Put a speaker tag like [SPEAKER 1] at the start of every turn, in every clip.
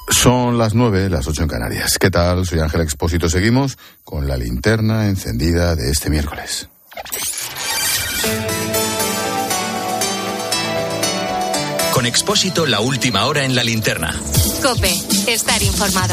[SPEAKER 1] Son las 9, las 8 en Canarias. ¿Qué tal? Soy Ángel Expósito. Seguimos con la linterna encendida de este miércoles.
[SPEAKER 2] Con Expósito, la última hora en la linterna.
[SPEAKER 3] COPE, estar informado.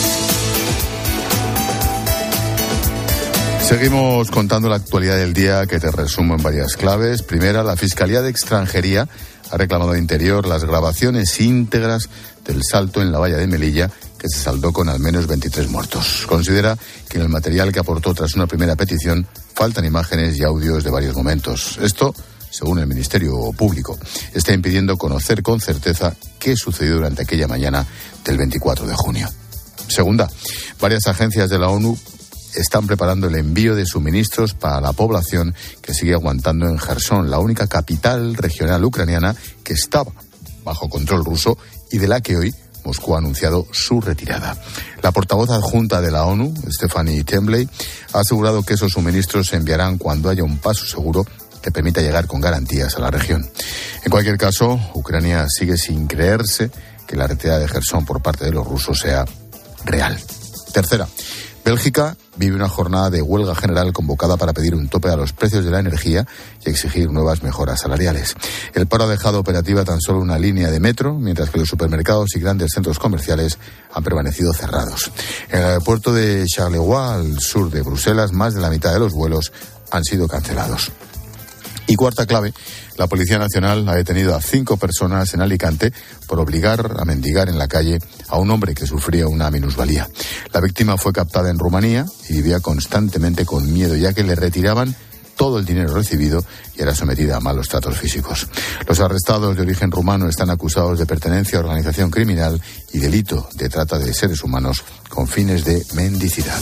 [SPEAKER 1] Seguimos contando la actualidad del día, que te resumo en varias claves. Primera, la Fiscalía de Extranjería ha reclamado a Interior las grabaciones íntegras del salto en la valla de Melilla, que se saldó con al menos 23 muertos. Considera que en el material que aportó tras una primera petición faltan imágenes y audios de varios momentos. Esto, según el Ministerio Público, está impidiendo conocer con certeza qué sucedió durante aquella mañana del 24 de junio. Segunda, varias agencias de la ONU están preparando el envío de suministros para la población que sigue aguantando en Jersón, la única capital regional ucraniana que estaba bajo control ruso y de la que hoy Moscú ha anunciado su retirada. La portavoz adjunta de la ONU, Stephanie Tremblay, ha asegurado que esos suministros se enviarán cuando haya un paso seguro que permita llegar con garantías a la región. En cualquier caso, Ucrania sigue sin creerse que la retirada de Jersón por parte de los rusos sea real. Tercera, Bélgica vive una jornada de huelga general convocada para pedir un tope a los precios de la energía y exigir nuevas mejoras salariales. El paro ha dejado operativa tan solo una línea de metro, mientras que los supermercados y grandes centros comerciales han permanecido cerrados. En el aeropuerto de Charleroi, al sur de Bruselas, más de la mitad de los vuelos han sido cancelados. Y cuarta clave, la Policía Nacional ha detenido a 5 personas en Alicante por obligar a mendigar en la calle a un hombre que sufría una minusvalía. La víctima fue captada en Rumanía y vivía constantemente con miedo, ya que le retiraban todo el dinero recibido y era sometida a malos tratos físicos. Los arrestados de origen rumano están acusados de pertenencia a organización criminal y delito de trata de seres humanos con fines de mendicidad.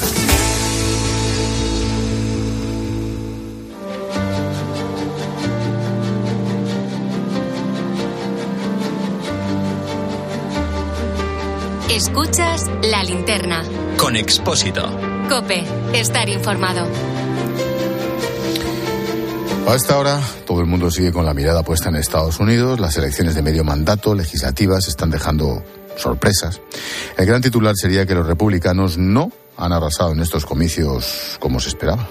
[SPEAKER 3] Escuchas La Linterna.
[SPEAKER 2] Con Expósito.
[SPEAKER 3] COPE, estar informado.
[SPEAKER 1] A esta hora, todo el mundo sigue con la mirada puesta en Estados Unidos. Las elecciones de medio mandato legislativas están dejando sorpresas. El gran titular sería que los republicanos no han arrasado en estos comicios como se esperaba.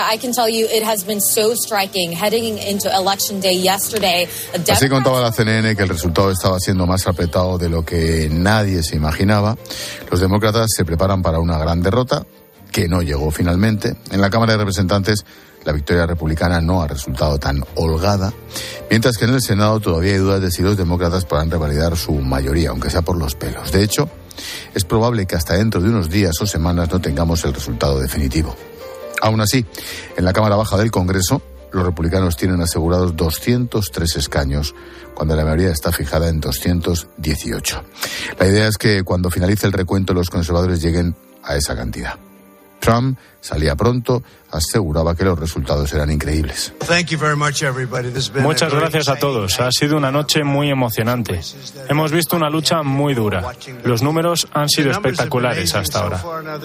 [SPEAKER 1] Así contaba la CNN que el resultado estaba siendo más apretado de lo que nadie se imaginaba. Los demócratas se preparan para una gran derrota, que no llegó finalmente. En la Cámara de Representantes, la victoria republicana no ha resultado tan holgada, mientras que en el Senado todavía hay dudas de si los demócratas podrán revalidar su mayoría, aunque sea por los pelos. De hecho, es probable que hasta dentro de unos días o semanas no tengamos el resultado definitivo. Aún así, en la Cámara Baja del Congreso, los republicanos tienen asegurados 203 escaños, cuando la mayoría está fijada en 218. La idea es que cuando finalice el recuento, los conservadores lleguen a esa cantidad. Trump salía pronto, aseguraba que los resultados eran increíbles.
[SPEAKER 4] Muchas gracias a todos. Ha sido una noche muy emocionante. Hemos visto una lucha muy dura. Los números han sido espectaculares hasta ahora.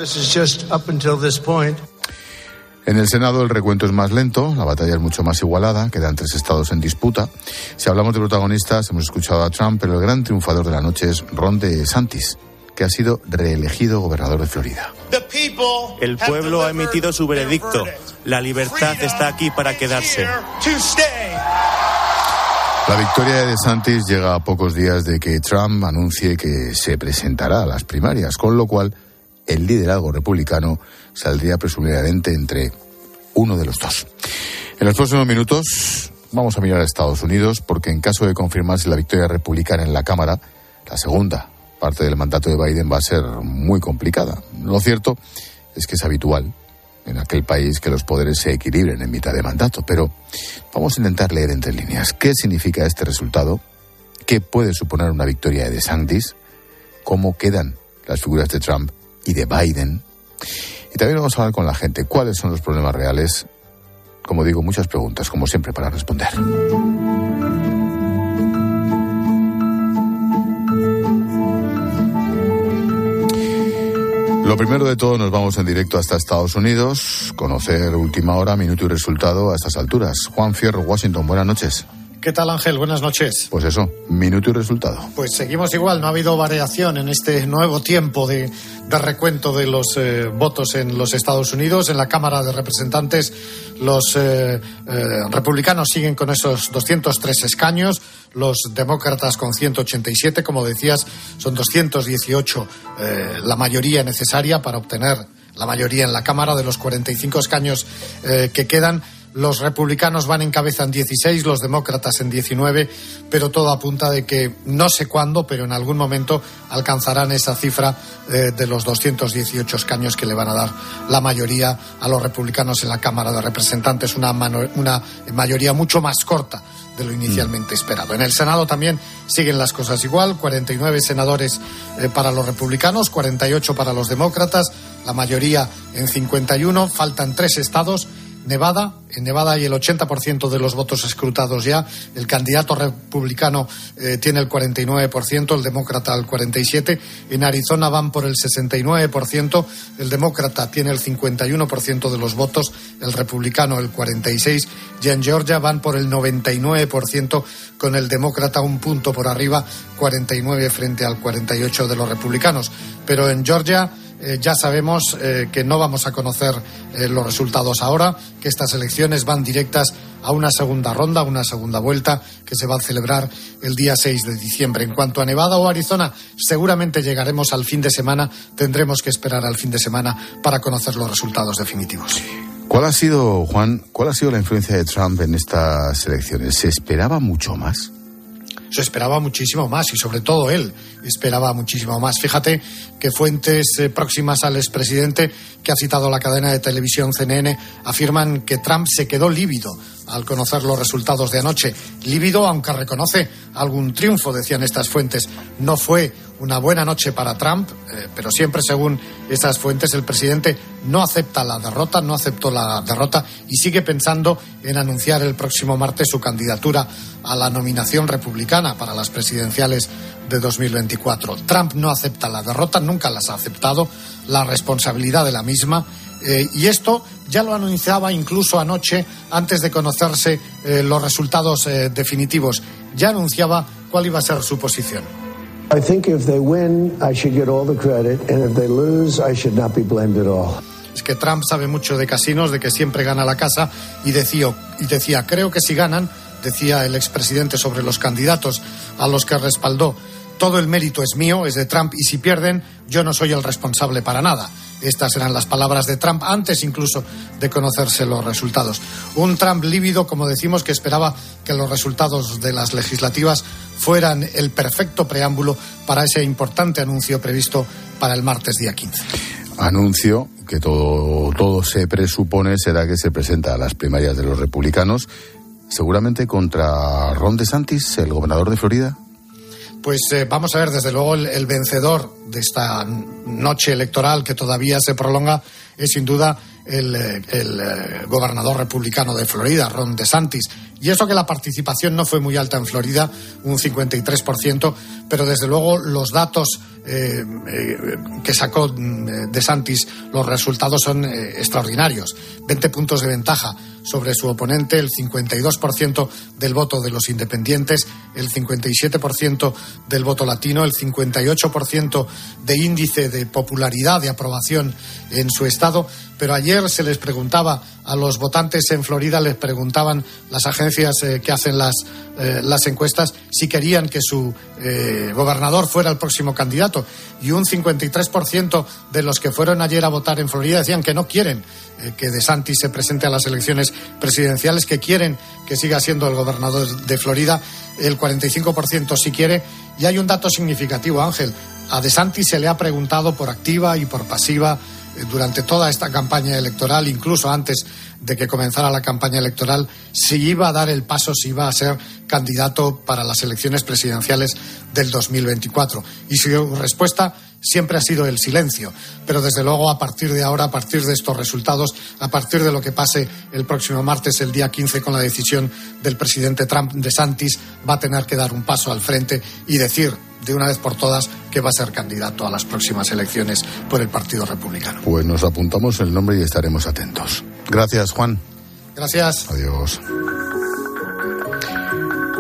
[SPEAKER 1] En el Senado el recuento es más lento, la batalla es mucho más igualada, quedan 3 estados en disputa. Si hablamos de protagonistas, hemos escuchado a Trump, pero el gran triunfador de la noche es Ron DeSantis, que ha sido reelegido gobernador de Florida.
[SPEAKER 5] El pueblo ha emitido su veredicto. La libertad está aquí para quedarse.
[SPEAKER 1] La victoria de DeSantis llega a pocos días de que Trump anuncie que se presentará a las primarias, con lo cual el liderazgo republicano saldría presumiblemente entre uno de los dos. En los próximos minutos vamos a mirar a Estados Unidos, porque en caso de confirmarse la victoria republicana en la Cámara, la segunda parte del mandato de Biden va a ser muy complicada. Lo cierto es que es habitual en aquel país que los poderes se equilibren en mitad de mandato, pero vamos a intentar leer entre líneas qué significa este resultado, qué puede suponer una victoria de DeSantis, cómo quedan las figuras de Trump y de Biden, y también vamos a hablar con la gente cuáles son los problemas reales. Como digo, muchas preguntas, como siempre, para responder. Lo primero de todo, nos vamos en directo hasta Estados Unidos, conocer última hora, minuto y resultado a estas alturas. Juan Fierro, Washington, buenas noches.
[SPEAKER 6] ¿Qué tal, Ángel? Buenas noches.
[SPEAKER 1] Pues eso, minuto y resultado.
[SPEAKER 6] Pues seguimos igual, no ha habido variación en este nuevo tiempo de recuento de los votos en los Estados Unidos. En la Cámara de Representantes los republicanos siguen con esos 203 escaños, los demócratas con 187, como decías, son 218 la mayoría necesaria para obtener la mayoría en la Cámara. De los 45 escaños que quedan, los republicanos van en cabeza en 16, los demócratas en 19, pero todo apunta de que no sé cuándo, pero en algún momento alcanzarán esa cifra de los 218 escaños que le van a dar la mayoría a los republicanos en la Cámara de Representantes, una mayoría mucho más corta de lo inicialmente esperado. En el Senado también siguen las cosas igual, 49 senadores para los republicanos, 48 para los demócratas, la mayoría en 51, faltan 3 estados. En Nevada hay el 80% de los votos escrutados ya. El candidato republicano tiene el 49%, el demócrata el 47%. En Arizona van por el 69%, el demócrata tiene el 51% de los votos, el republicano el 46%. Y en Georgia van por el 99%, con el demócrata un punto por arriba, 49 frente al 48 de los republicanos. Pero en Georgia ya sabemos que no vamos a conocer los resultados ahora, que estas elecciones van directas a una segunda ronda, una segunda vuelta que se va a celebrar el día 6 de diciembre. En cuanto a Nevada o Arizona, seguramente llegaremos al fin de semana, tendremos que esperar al fin de semana para conocer los resultados definitivos.
[SPEAKER 1] ¿Cuál ha sido, Juan, la influencia de Trump en estas elecciones? ¿Se esperaba mucho más?
[SPEAKER 6] Se esperaba muchísimo más y sobre todo él esperaba muchísimo más. Fíjate que fuentes próximas al expresidente, que ha citado la cadena de televisión CNN, afirman que Trump se quedó lívido al conocer los resultados de anoche. Lívido, aunque reconoce algún triunfo, decían estas fuentes. No fue una buena noche para Trump, pero siempre según esas fuentes el presidente no aceptó la derrota y sigue pensando en anunciar el próximo martes su candidatura a la nominación republicana para las presidenciales de 2024. Trump no acepta la derrota, nunca las ha aceptado, la responsabilidad de la misma, y esto ya lo anunciaba incluso anoche, antes de conocerse los resultados definitivos. Ya anunciaba cuál iba a ser su posición.
[SPEAKER 7] I think if they win, I should get all the credit, and if they lose, I should not be blamed at all.
[SPEAKER 6] Es que Trump sabe mucho de casinos, de que siempre gana la casa, y decía, creo que si ganan, decía el expresidente sobre los candidatos a los que respaldó, todo el mérito es mío, es de Trump, y si pierden, yo no soy el responsable para nada. Estas eran las palabras de Trump antes incluso de conocerse los resultados. Un Trump lívido, como decimos, que esperaba que los resultados de las legislativas fueran el perfecto preámbulo para ese importante anuncio previsto para el martes día 15.
[SPEAKER 1] Anuncio que todo se presupone será que se presenta a las primarias de los republicanos, seguramente contra Ron DeSantis, el gobernador de Florida.
[SPEAKER 6] Pues vamos a ver, desde luego el vencedor de esta noche electoral que todavía se prolonga es sin duda el gobernador republicano de Florida, Ron DeSantis. Y eso que la participación no fue muy alta en Florida, un 53%, pero desde luego los datos que sacó DeSantis, los resultados son extraordinarios. 20 puntos de ventaja sobre su oponente, el 52% del voto de los independientes, el 57% del voto latino, el 58% de índice de popularidad, de aprobación en su estado. Pero ayer se les preguntaba a los votantes en Florida, les preguntaban las agencias que hacen las encuestas si querían que su gobernador fuera el próximo candidato, y un 53% de los que fueron ayer a votar en Florida decían que no quieren que DeSantis se presente a las elecciones presidenciales, que quieren que siga siendo el gobernador de Florida. El 45% sí quiere. Y hay un dato significativo, Ángel. A DeSantis se le ha preguntado por activa y por pasiva durante toda esta campaña electoral, incluso antes de que comenzara la campaña electoral, si iba a dar el paso, si iba a ser candidato para las elecciones presidenciales del 2024. Y su respuesta siempre ha sido el silencio. Pero desde luego, a partir de ahora, a partir de estos resultados, a partir de lo que pase el próximo martes, el día 15, con la decisión del presidente Trump, DeSantis va a tener que dar un paso al frente y decir de una vez por todas que va a ser candidato a las próximas elecciones por el Partido Republicano.
[SPEAKER 1] Pues nos apuntamos el nombre y estaremos atentos. Gracias, Juan.
[SPEAKER 6] Gracias.
[SPEAKER 1] Adiós.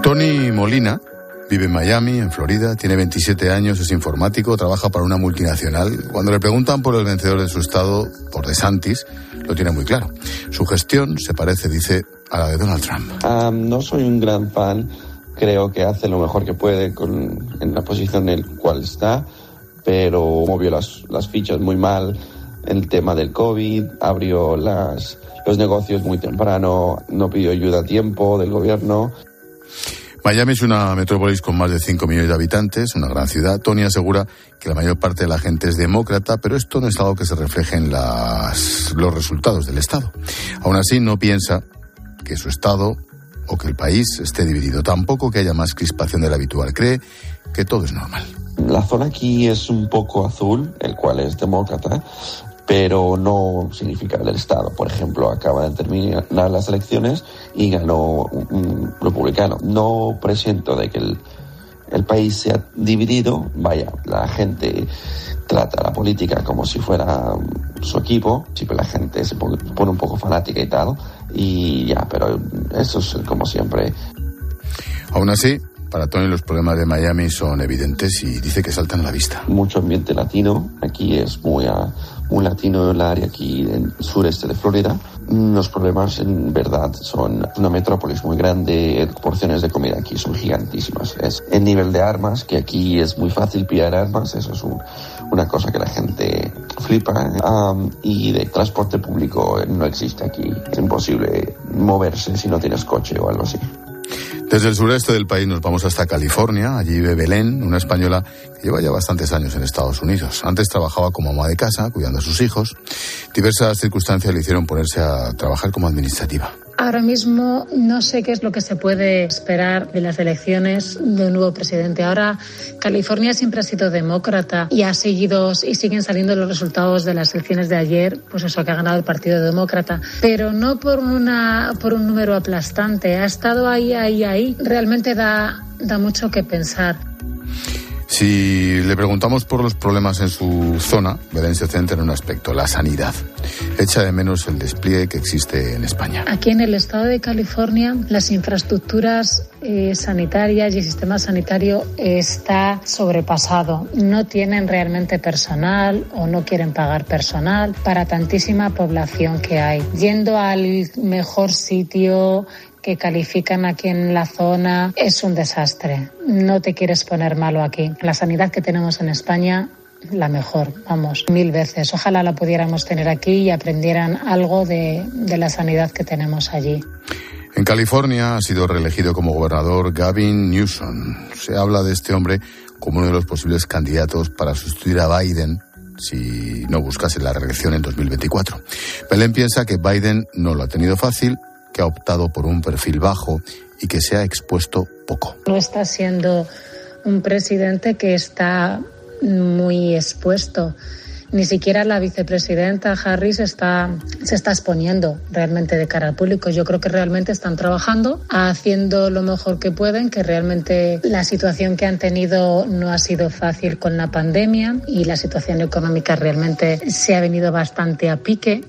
[SPEAKER 1] Tony Molina vive en Miami, en Florida, tiene 27 años, es informático, trabaja para una multinacional. Cuando le preguntan por el vencedor de su estado, por DeSantis, lo tiene muy claro. Su gestión se parece, dice, a la de Donald Trump.
[SPEAKER 8] No soy un gran fan, creo que hace lo mejor que puede en la posición en la cual está, pero movió las fichas muy mal en el tema del COVID, abrió los negocios muy temprano, no pidió ayuda a tiempo del gobierno.
[SPEAKER 1] Miami es una metrópolis con más de 5 millones de habitantes, una gran ciudad. Tony asegura que la mayor parte de la gente es demócrata, pero esto no es algo que se refleje en los resultados del Estado. Aún así, no piensa que su Estado o que el país esté dividido. Tampoco que haya más crispación de la habitual. Cree que todo es normal.
[SPEAKER 8] La zona aquí es un poco azul, el cual es demócrata, pero no significa del Estado. Por ejemplo, acaba de terminar las elecciones y ganó un republicano. No presiento de que el país sea dividido. Vaya, la gente trata la política como si fuera su equipo. Siempre la gente se pone un poco fanática y tal. Y ya, pero eso es como siempre.
[SPEAKER 1] Aún así, para Tony los problemas de Miami son evidentes y dice que saltan a la vista.
[SPEAKER 8] Mucho ambiente latino. Aquí es muy latino el área aquí en el sureste de Florida. Los problemas en verdad son una metrópolis muy grande, porciones de comida aquí son gigantísimas. Es el nivel de armas, que aquí es muy fácil pillar armas, eso es una cosa que la gente flipa. Y de transporte público no existe aquí, es imposible moverse si no tienes coche o algo así.
[SPEAKER 1] Desde el sureste del país nos vamos hasta California. Allí vive Belén, una española que lleva ya bastantes años en Estados Unidos. Antes trabajaba como ama de casa, cuidando a sus hijos. Diversas circunstancias le hicieron ponerse a trabajar como administrativa.
[SPEAKER 9] Ahora mismo no sé qué es lo que se puede esperar de las elecciones de un nuevo presidente. Ahora, California siempre ha sido demócrata y siguen saliendo los resultados de las elecciones de ayer, pues eso, que ha ganado el Partido Demócrata, pero no por un número aplastante. Ha estado ahí. Realmente da mucho que pensar.
[SPEAKER 1] Si le preguntamos por los problemas en su zona, Belén se centra en un aspecto, la sanidad. Echa de menos el despliegue que existe en España.
[SPEAKER 9] Aquí en el estado de California, las infraestructuras sanitarias y el sistema sanitario está sobrepasado. No tienen realmente personal o no quieren pagar personal para tantísima población que hay. Yendo al mejor sitio que califican aquí en la zona, es un desastre. No te quieres poner malo aquí. La sanidad que tenemos en España, la mejor, 1000 veces. Ojalá la pudiéramos tener aquí y aprendieran algo de la sanidad que tenemos allí.
[SPEAKER 1] En California ha sido reelegido como gobernador Gavin Newsom. Se habla de este hombre como uno de los posibles candidatos para sustituir a Biden si no buscase la reelección en 2024. Belén piensa que Biden no lo ha tenido fácil, que ha optado por un perfil bajo y que se ha expuesto poco.
[SPEAKER 9] No está siendo un presidente que está muy expuesto. Ni siquiera la vicepresidenta Harris se está exponiendo realmente de cara al público. Yo creo que realmente están trabajando, haciendo lo mejor que pueden, que realmente la situación que han tenido no ha sido fácil con la pandemia y la situación económica realmente se ha venido bastante a pique.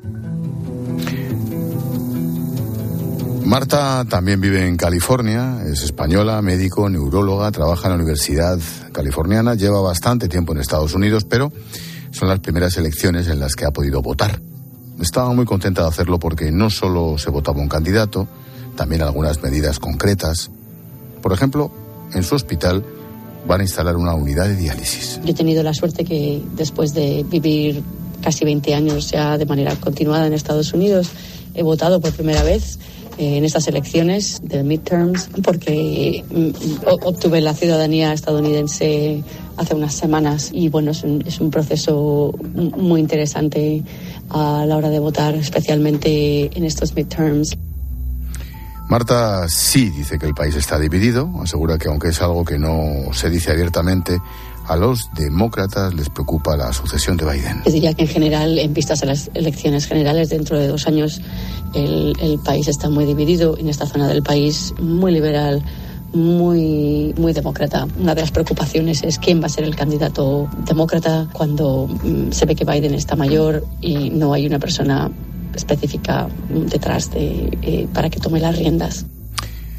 [SPEAKER 1] Marta también vive en California, es española, médico, neuróloga, trabaja en la Universidad Californiana, lleva bastante tiempo en Estados Unidos, pero son las primeras elecciones en las que ha podido votar. Estaba muy contenta de hacerlo porque no solo se votaba un candidato, también algunas medidas concretas. Por ejemplo, en su hospital van a instalar una unidad de diálisis.
[SPEAKER 10] Yo he tenido la suerte que después de vivir casi 20 años ya de manera continuada en Estados Unidos, he votado por primera vez en estas elecciones de midterms porque obtuve la ciudadanía estadounidense hace unas semanas y bueno, es un proceso muy interesante a la hora de votar, especialmente en estos midterms.
[SPEAKER 1] Marta sí dice que el país está dividido, asegura que aunque es algo que no se dice abiertamente, a los demócratas les preocupa la sucesión de Biden.
[SPEAKER 10] Yo diría que en general, en vistas a las elecciones generales, dentro de 2 años, el país está muy dividido. En esta zona del país, muy liberal, muy demócrata. Una de las preocupaciones es quién va a ser el candidato demócrata cuando se ve que Biden está mayor y no hay una persona específica detrás para que tome las riendas.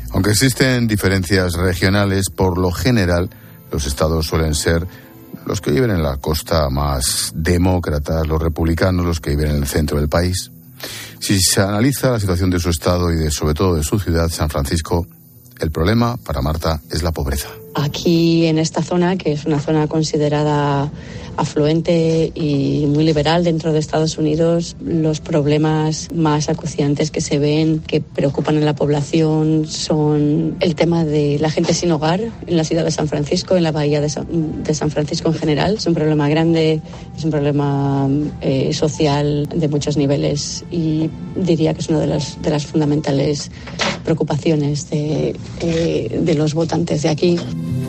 [SPEAKER 1] Aunque existen diferencias regionales, por lo general los estados suelen ser los que viven en la costa más demócratas, los republicanos, los que viven en el centro del país. Si se analiza la situación de su estado y sobre todo de su ciudad, San Francisco, el problema para Marta es la pobreza.
[SPEAKER 10] Aquí en esta zona, que es una zona considerada afluente y muy liberal dentro de Estados Unidos, los problemas más acuciantes que se ven, que preocupan a la población, son el tema de la gente sin hogar en la ciudad de San Francisco, en la bahía de San Francisco en general. Es un problema grande, es un problema social de muchos niveles y diría que es una de las fundamentales preocupaciones de los votantes de aquí.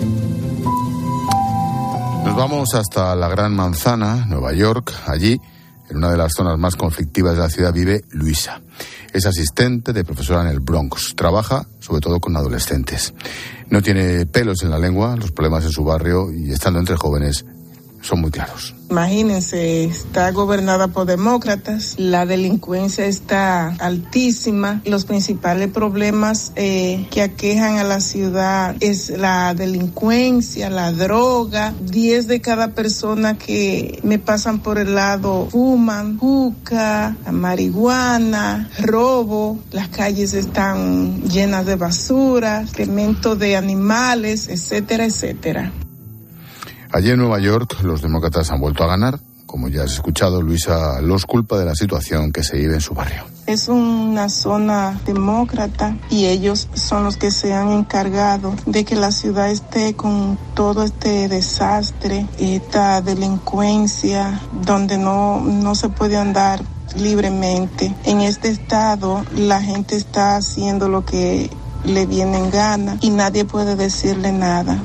[SPEAKER 1] Nos vamos hasta la Gran Manzana, Nueva York. Allí, en una de las zonas más conflictivas de la ciudad, vive Luisa. Es asistente de profesora en el Bronx. Trabaja sobre todo con adolescentes. No tiene pelos en la lengua, los problemas en su barrio y estando entre jóvenes son muy claros.
[SPEAKER 11] Imagínense, está gobernada por demócratas, la delincuencia está altísima, los principales problemas que aquejan a la ciudad es la delincuencia, la droga. 10 de cada persona que me pasan por el lado fuman, juca, marihuana, robo, las calles están llenas de basura, excremento de animales, etcétera, etcétera.
[SPEAKER 1] Allí en Nueva York los demócratas han vuelto a ganar. Como ya has escuchado, Luisa los culpa de la situación que se vive en su barrio.
[SPEAKER 11] Es una zona demócrata y ellos son los que se han encargado de que la ciudad esté con todo este desastre, esta delincuencia, donde no se puede andar libremente. En este estado la gente está haciendo lo que le viene en gana y nadie puede decirle nada.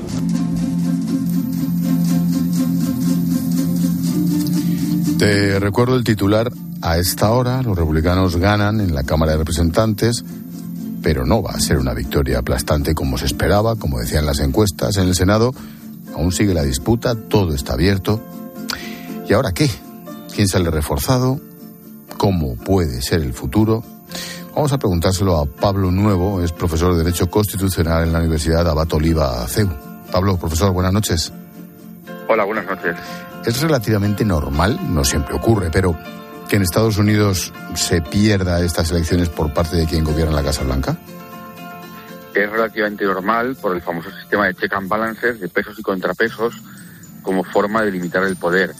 [SPEAKER 1] Te recuerdo el titular. A esta hora los republicanos ganan en la Cámara de Representantes, pero no va a ser una victoria aplastante como se esperaba, como decían las encuestas. En el Senado aún sigue la disputa, todo está abierto. ¿Y ahora qué? ¿Quién sale reforzado? ¿Cómo puede ser el futuro? Vamos a preguntárselo a Pablo Nuevo, es profesor de Derecho Constitucional en la Universidad Abat Oliba CEU. Pablo, profesor, buenas noches.
[SPEAKER 12] Hola, buenas noches.
[SPEAKER 1] Es relativamente normal, no siempre ocurre, pero que en Estados Unidos se pierda estas elecciones por parte de quien gobierna la Casa Blanca.
[SPEAKER 12] Es relativamente normal por el famoso sistema de check and balances, de pesos y contrapesos, como forma de limitar el poder.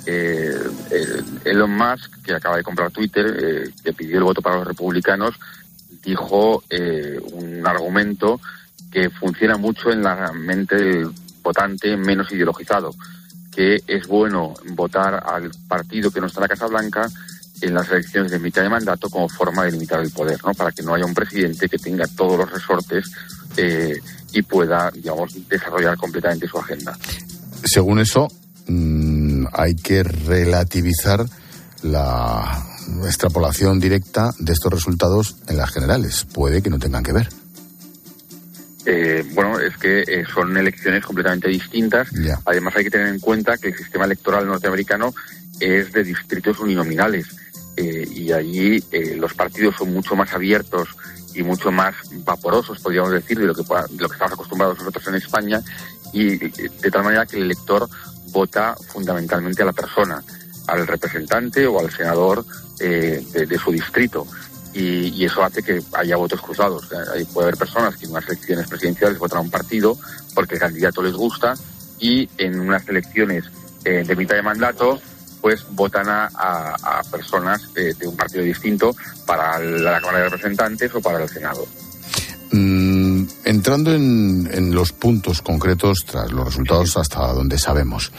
[SPEAKER 12] Elon Musk, que acaba de comprar Twitter, que pidió el voto para los republicanos, dijo un argumento que funciona mucho en la mente del votante menos ideologizado, que es bueno votar al partido que no está en la Casa Blanca en las elecciones de mitad de mandato como forma de limitar el poder, ¿no? Para que no haya un presidente que tenga todos los resortes y pueda, digamos, desarrollar completamente su agenda.
[SPEAKER 1] Según eso, hay que relativizar la extrapolación directa de estos resultados en las generales. Puede que no tengan que ver.
[SPEAKER 12] Bueno, es que son elecciones completamente distintas.
[SPEAKER 1] Yeah.
[SPEAKER 12] Además, hay que tener en cuenta que el sistema electoral norteamericano es de distritos uninominales y allí los partidos son mucho más abiertos y mucho más vaporosos, podríamos decir, de lo que estamos acostumbrados nosotros en España, y de tal manera que el elector vota fundamentalmente a la persona, al representante o al senador de su distrito. Y eso hace que haya votos cruzados. Ahí puede haber personas que en unas elecciones presidenciales votan a un partido porque el candidato les gusta y en unas elecciones de mitad de mandato pues votan a personas de un partido distinto para la Cámara de Representantes o para el Senado.
[SPEAKER 1] Entrando en los puntos concretos tras los resultados hasta donde sabemos,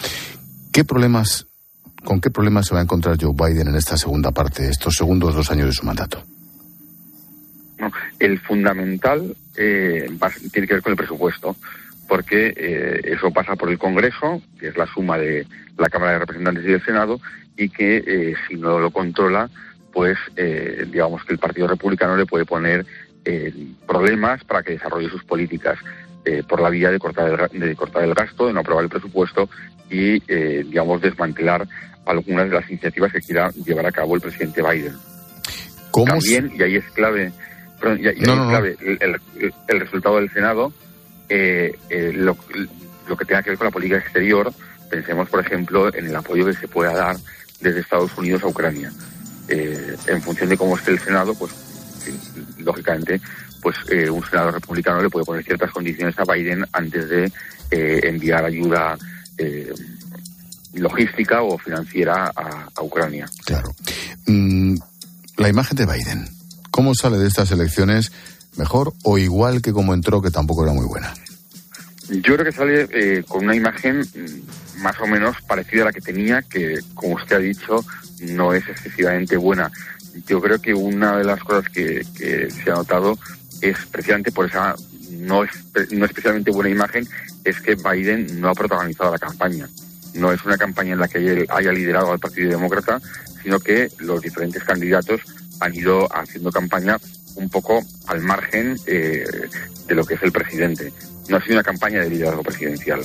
[SPEAKER 1] ¿con qué problemas se va a encontrar Joe Biden en esta segunda parte, estos segundos 2 años de su mandato?
[SPEAKER 12] No, el fundamental tiene que ver con el presupuesto, porque eso pasa por el Congreso, que es la suma de la Cámara de Representantes y del Senado, y que si no lo controla, pues digamos que el Partido Republicano le puede poner problemas para que desarrolle sus políticas por la vía de cortar el gasto, de no aprobar el presupuesto y digamos desmantelar algunas de las iniciativas que quiera llevar a cabo el presidente Biden. También, y ahí es clave clave, el resultado del Senado, lo que tenga que ver con la política exterior. Pensemos, por ejemplo, en el apoyo que se pueda dar desde Estados Unidos a Ucrania. En función de cómo esté el Senado, pues lógicamente, pues un senador republicano le puede poner ciertas condiciones a Biden antes de enviar ayuda logística o financiera a Ucrania.
[SPEAKER 1] Claro. La imagen de Biden, ¿cómo sale de estas elecciones? ¿Mejor o igual que como entró, que tampoco era muy buena?
[SPEAKER 12] Yo creo que sale con una imagen más o menos parecida a la que tenía, que, como usted ha dicho, no es excesivamente buena. Yo creo que una de las cosas que se ha notado es precisamente por esa no especialmente buena imagen, es que Biden no ha protagonizado la campaña. No es una campaña en la que él haya liderado al Partido Demócrata, sino que los diferentes candidatos han ido haciendo campaña un poco al margen de lo que es el presidente. No ha sido una campaña de liderazgo presidencial.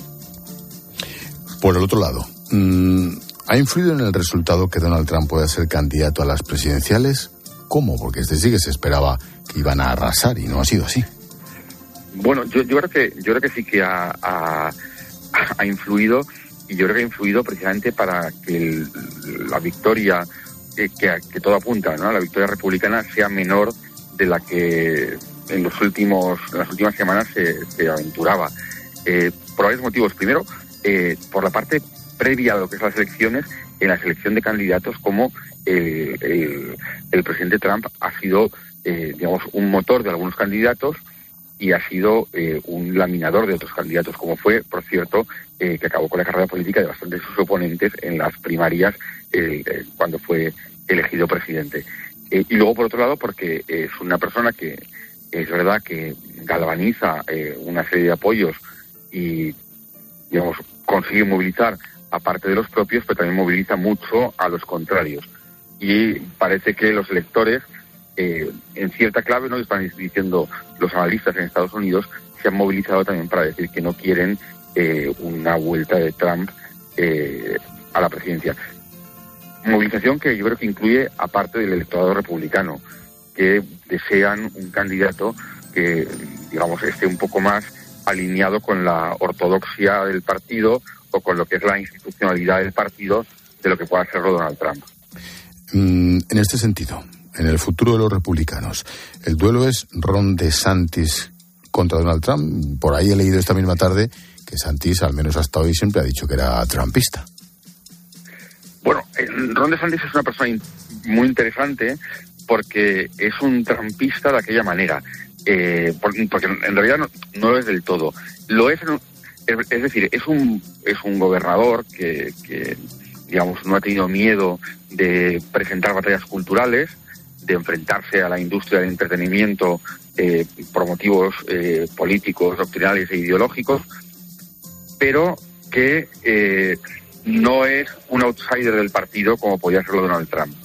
[SPEAKER 1] Por el otro lado, ¿ha influido en el resultado que Donald Trump pueda ser candidato a las presidenciales? ¿Cómo? Porque desde sí que se esperaba que iban a arrasar y no ha sido así.
[SPEAKER 12] Bueno, yo creo que sí que ha influido, y yo creo que ha influido precisamente para que la victoria que todo apunta, ¿no?, la victoria republicana sea menor de la que en las últimas semanas se aventuraba. Por varios motivos. Primero, por la parte previa a lo que es las elecciones, en la selección de candidatos, como el presidente Trump ha sido, un motor de algunos candidatos y ha sido un laminador de otros candidatos, como fue, por cierto, que acabó con la carrera política de bastantes de sus oponentes en las primarias cuando fue elegido presidente. Y luego, por otro lado, porque es una persona que es verdad que galvaniza una serie de apoyos y, consigue movilizar a parte de los propios, pero también moviliza mucho a los contrarios. Y parece que los electores, en cierta clave, ¿no?, están diciendo los analistas en Estados Unidos, se han movilizado también para decir que no quieren una vuelta de Trump a la presidencia. Movilización que yo creo que incluye, aparte del electorado republicano, que desean un candidato que, esté un poco más alineado con la ortodoxia del partido o con lo que es la institucionalidad del partido de lo que pueda hacerlo Donald Trump.
[SPEAKER 1] En este sentido, en el futuro de los republicanos, el duelo es Ron DeSantis contra Donald Trump. Por ahí he leído esta misma tarde que DeSantis, al menos hasta hoy, siempre ha dicho que era trumpista.
[SPEAKER 12] Bueno, Ron DeSantis es una persona muy interesante porque es un trumpista de aquella manera. Porque en realidad no lo es del todo. Lo es, es decir, es un gobernador que no ha tenido miedo de presentar batallas culturales, de enfrentarse a la industria del entretenimiento por motivos políticos, doctrinales e ideológicos, pero que no es un outsider del partido como podía serlo Donald Trump.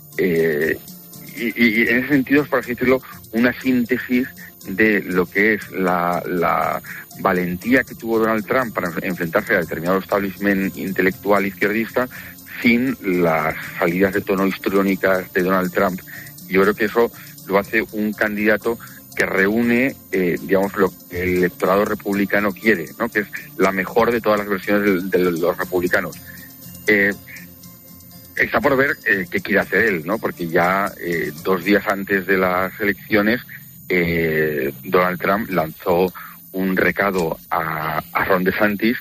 [SPEAKER 12] Y en ese sentido es, por así decirlo, una síntesis de lo que es la valentía que tuvo Donald Trump para enfrentarse a determinado establishment intelectual izquierdista sin las salidas de tono histriónicas de Donald Trump. Y yo creo que eso lo hace un candidato que reúne, lo que el electorado republicano quiere, ¿no?, que es la mejor de todas las versiones de los republicanos. Está por ver qué quiere hacer él, ¿no?, porque ya 2 días antes de las elecciones Donald Trump lanzó un recado a Ron DeSantis,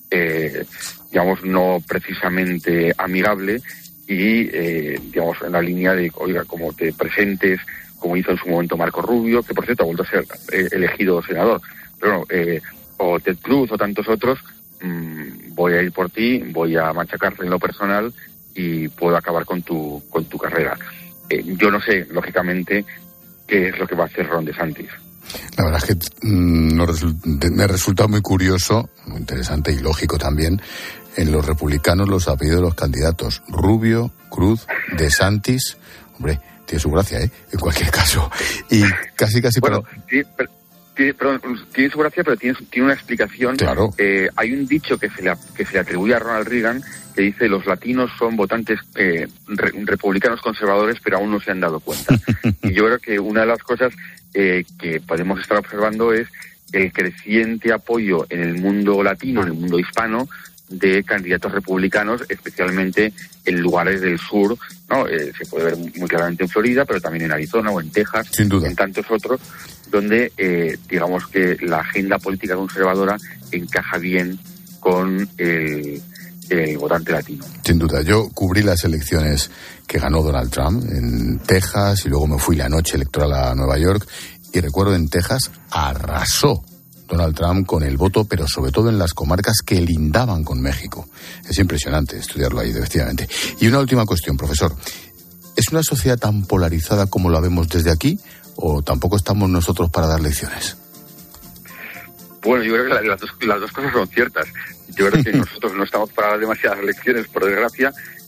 [SPEAKER 12] no precisamente amigable y, en la línea de, oiga, como te presentes, como hizo en su momento Marco Rubio, que por cierto ha vuelto a ser elegido senador, pero o Ted Cruz o tantos otros, voy a ir por ti, voy a machacarte en lo personal y puedo acabar con tu carrera. Yo no sé, lógicamente, qué es lo que va a hacer Ron DeSantis.
[SPEAKER 1] La verdad es que me resulta muy curioso, muy interesante y lógico también, en los republicanos los apellidos de los candidatos: Rubio, Cruz, DeSantis. Hombre, tiene su gracia, en cualquier caso. Y casi
[SPEAKER 12] bueno, tiene su gracia, pero tiene una explicación.
[SPEAKER 1] Claro.
[SPEAKER 12] Hay un dicho que se le atribuye a Ronald Reagan que dice: los latinos son votantes republicanos conservadores, pero aún no se han dado cuenta. Y yo creo que una de las cosas que podemos estar observando es el creciente apoyo en el mundo latino, en el mundo hispano, de candidatos republicanos, especialmente en lugares del sur, ¿no? Se puede ver muy claramente en Florida, pero también en Arizona o en Texas,
[SPEAKER 1] sin duda,
[SPEAKER 12] en tantos otros, donde digamos que la agenda política conservadora encaja bien con el votante latino.
[SPEAKER 1] Sin duda. Yo cubrí las elecciones que ganó Donald Trump en Texas y luego me fui la noche electoral a Nueva York y recuerdo en Texas arrasó Donald Trump con el voto, pero sobre todo en las comarcas que lindaban con México. Es impresionante estudiarlo ahí, efectivamente. Y una última cuestión, profesor. ¿Es una sociedad tan polarizada como la vemos desde aquí o tampoco estamos nosotros para dar lecciones?
[SPEAKER 12] Bueno, yo creo que las dos cosas son ciertas. Yo creo que nosotros no estamos para dar demasiadas lecciones, por desgracia,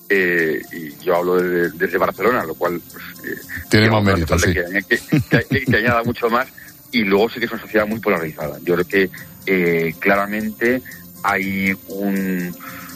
[SPEAKER 12] y yo hablo desde Barcelona, lo cual pues,
[SPEAKER 1] tiene más mérito, sí.
[SPEAKER 12] Que añada mucho más. Y luego sí que es una sociedad muy polarizada. Yo creo que claramente hay un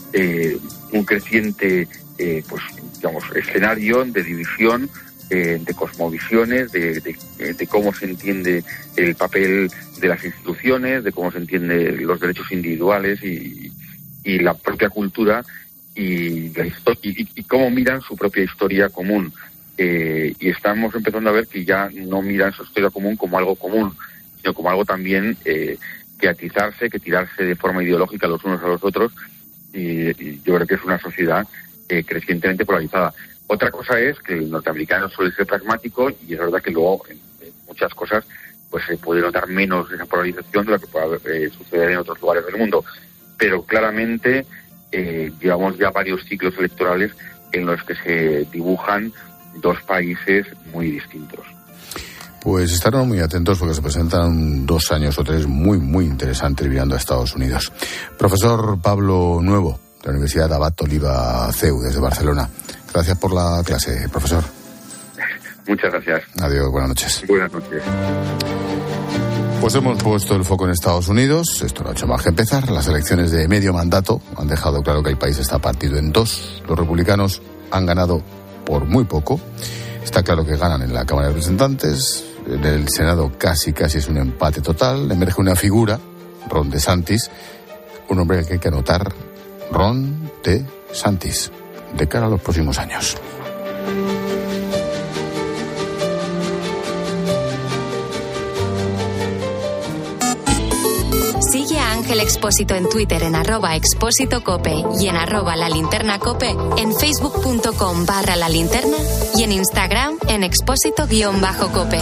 [SPEAKER 12] creciente pues digamos escenario de división, de cosmovisiones, de cómo se entiende el papel de las instituciones, de cómo se entienden los derechos individuales y la propia cultura y cómo miran su propia historia común. Y estamos empezando a ver que ya no miran su historia común como algo común, sino como algo también que atizarse, que tirarse de forma ideológica los unos a los otros, y yo creo que es una sociedad crecientemente polarizada. Otra cosa es que el norteamericano suele ser pragmático, y es verdad que luego en muchas cosas pues se puede notar menos esa polarización de lo que puede suceder en otros lugares del mundo. Pero claramente llevamos ya varios ciclos electorales en los que se dibujan dos países muy distintos.
[SPEAKER 1] Pues estarán muy atentos porque se presentan 2 años o 3 muy, muy interesantes mirando a Estados Unidos. Profesor Pablo Nuevo, de la Universidad Abat Oliva CEU, desde Barcelona. Gracias por la clase, profesor.
[SPEAKER 12] Muchas gracias.
[SPEAKER 1] Adiós, buenas noches.
[SPEAKER 12] Buenas noches.
[SPEAKER 1] Pues hemos puesto el foco en Estados Unidos. Esto no ha hecho más que empezar. Las elecciones de medio mandato han dejado claro que el país está partido en dos. Los republicanos han ganado por muy poco. Está claro que ganan en la Cámara de Representantes. En el Senado casi es un empate total. Emerge una figura, Ron DeSantis, un hombre que hay que anotar, Ron DeSantis, de cara a los próximos años.
[SPEAKER 3] Sigue a Ángel Expósito en Twitter en @expósitocope y en @lalinternacope, en facebook.com/lalinterna y en Instagram en expósito_cope.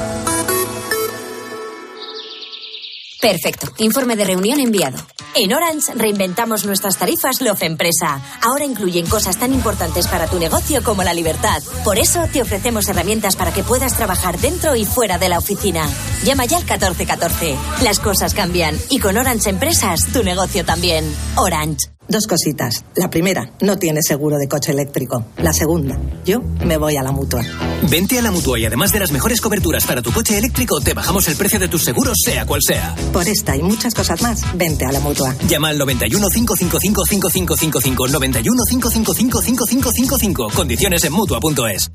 [SPEAKER 13] Perfecto. Informe de reunión enviado. En Orange reinventamos nuestras tarifas Love Empresa. Ahora incluyen cosas tan importantes para tu negocio como la libertad. Por eso te ofrecemos herramientas para que puedas trabajar dentro y fuera de la oficina. Llama ya al 1414. Las cosas cambian y con Orange Empresas tu negocio también. Orange.
[SPEAKER 14] 2 cositas. La primera, no tienes seguro de coche eléctrico. La segunda, yo me voy a la Mutua.
[SPEAKER 15] Vente a la Mutua y además de las mejores coberturas para tu coche eléctrico, te bajamos el precio de tus seguros, sea cual sea.
[SPEAKER 14] Por esta y muchas cosas más, vente a la Mutua.
[SPEAKER 15] Llama al 91 555 5555, 91 555 5555. Condiciones en Mutua.es.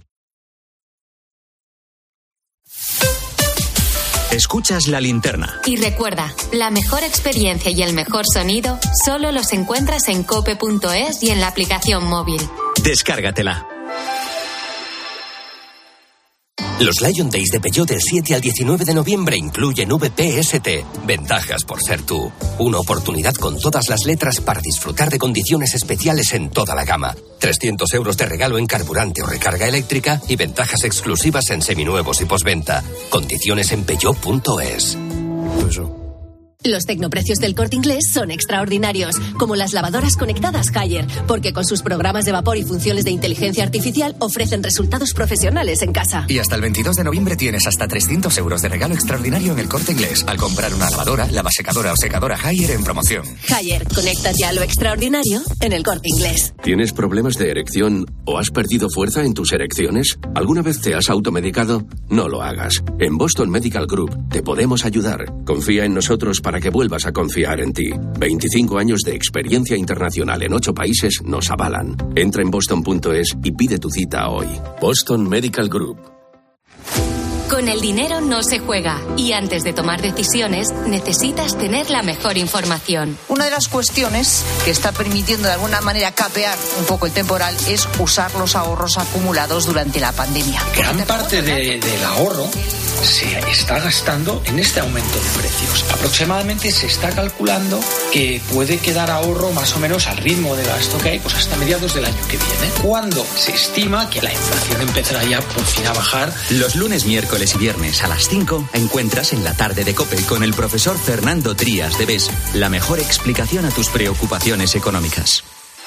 [SPEAKER 2] Escuchas La Linterna.
[SPEAKER 3] Y recuerda, la mejor experiencia y el mejor sonido solo los encuentras en cope.es y en la aplicación móvil.
[SPEAKER 2] Descárgatela.
[SPEAKER 16] Los Lion Days de Peugeot del 7 al 19 de noviembre incluyen VPST. Ventajas por ser tú. Una oportunidad con todas las letras para disfrutar de condiciones especiales en toda la gama. 300 euros de regalo en carburante o recarga eléctrica y ventajas exclusivas en seminuevos y postventa. Condiciones en Peugeot.es.
[SPEAKER 17] Los tecnoprecios del Corte Inglés son extraordinarios, como las lavadoras conectadas Haier, porque con sus programas de vapor y funciones de inteligencia artificial ofrecen resultados profesionales en casa.
[SPEAKER 18] Y hasta el 22 de noviembre tienes hasta 300 euros de regalo extraordinario en el Corte Inglés al comprar una lavadora, lavasecadora o secadora Haier en promoción.
[SPEAKER 17] Haier, conéctate a lo extraordinario en el Corte Inglés.
[SPEAKER 19] ¿Tienes problemas de erección o has perdido fuerza en tus erecciones? ¿Alguna vez te has automedicado? No lo hagas. En Boston Medical Group te podemos ayudar. Confía en nosotros para que vuelvas a confiar en ti. 25 años de experiencia internacional en 8 países nos avalan. Entra en boston.es y pide tu cita hoy. Boston Medical Group.
[SPEAKER 3] Con el dinero no se juega y antes de tomar decisiones necesitas tener la mejor información.
[SPEAKER 20] Una de las cuestiones que está permitiendo de alguna manera capear un poco el temporal es usar los ahorros acumulados durante la pandemia.
[SPEAKER 21] Gran parte del ahorro se está gastando en este aumento de precios. Aproximadamente se está calculando que puede quedar ahorro más o menos al ritmo de gasto que hay pues hasta mediados del año que viene, cuando se estima que la inflación empezará ya por fin a bajar.
[SPEAKER 22] Los lunes, miércoles y viernes a las 5 encuentras en la tarde de COPE con el profesor Fernando Trías de BES la mejor explicación a tus preocupaciones económicas.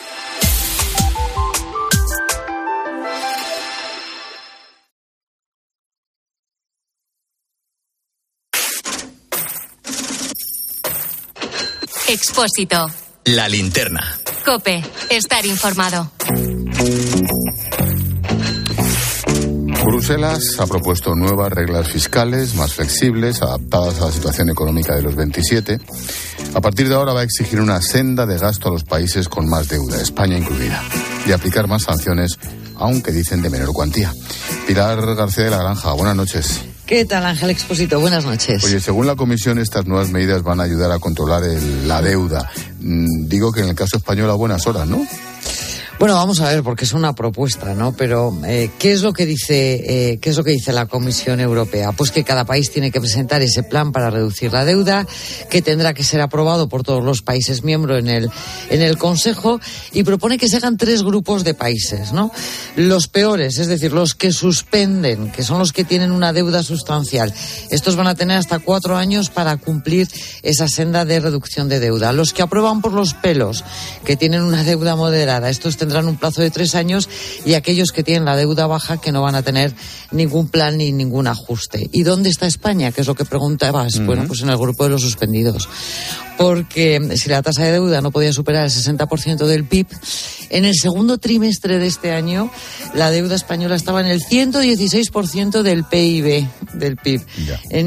[SPEAKER 3] Expósito.
[SPEAKER 2] La linterna.
[SPEAKER 3] COPE. Estar informado.
[SPEAKER 1] Bruselas ha propuesto nuevas reglas fiscales más flexibles, adaptadas a la situación económica de los 27. A partir de ahora va a exigir una senda de gasto a los países con más deuda, España incluida, y aplicar más sanciones, aunque dicen de menor cuantía. Pilar García de la Granja, buenas noches.
[SPEAKER 23] ¿Qué tal, Ángel Expósito? Buenas noches.
[SPEAKER 1] Oye, según la Comisión, estas nuevas medidas van a ayudar a controlar la deuda. Digo que en el caso español a buenas horas, ¿no?
[SPEAKER 23] Bueno, vamos a ver, porque es una propuesta, ¿no? Pero ¿qué es lo que dice la Comisión Europea? Pues que cada país tiene que presentar ese plan para reducir la deuda, que tendrá que ser aprobado por todos los países miembros en el Consejo, y propone que se hagan 3 grupos de países, ¿no? Los peores, es decir, los que suspenden, que son los que tienen una deuda sustancial. Estos van a tener hasta 4 años para cumplir esa senda de reducción de deuda. Los que aprueban por los pelos, que tienen una deuda moderada, estos tendrán un plazo de 3 años, y aquellos que tienen la deuda baja, que no van a tener ningún plan ni ningún ajuste. ¿Y dónde está España? Que es lo que preguntabas. Bueno, pues en el grupo de los suspendidos. Porque si la tasa de deuda no podía superar el 60% del PIB, en el segundo trimestre de este año la deuda española estaba en el 116% del PIB, del PIB, en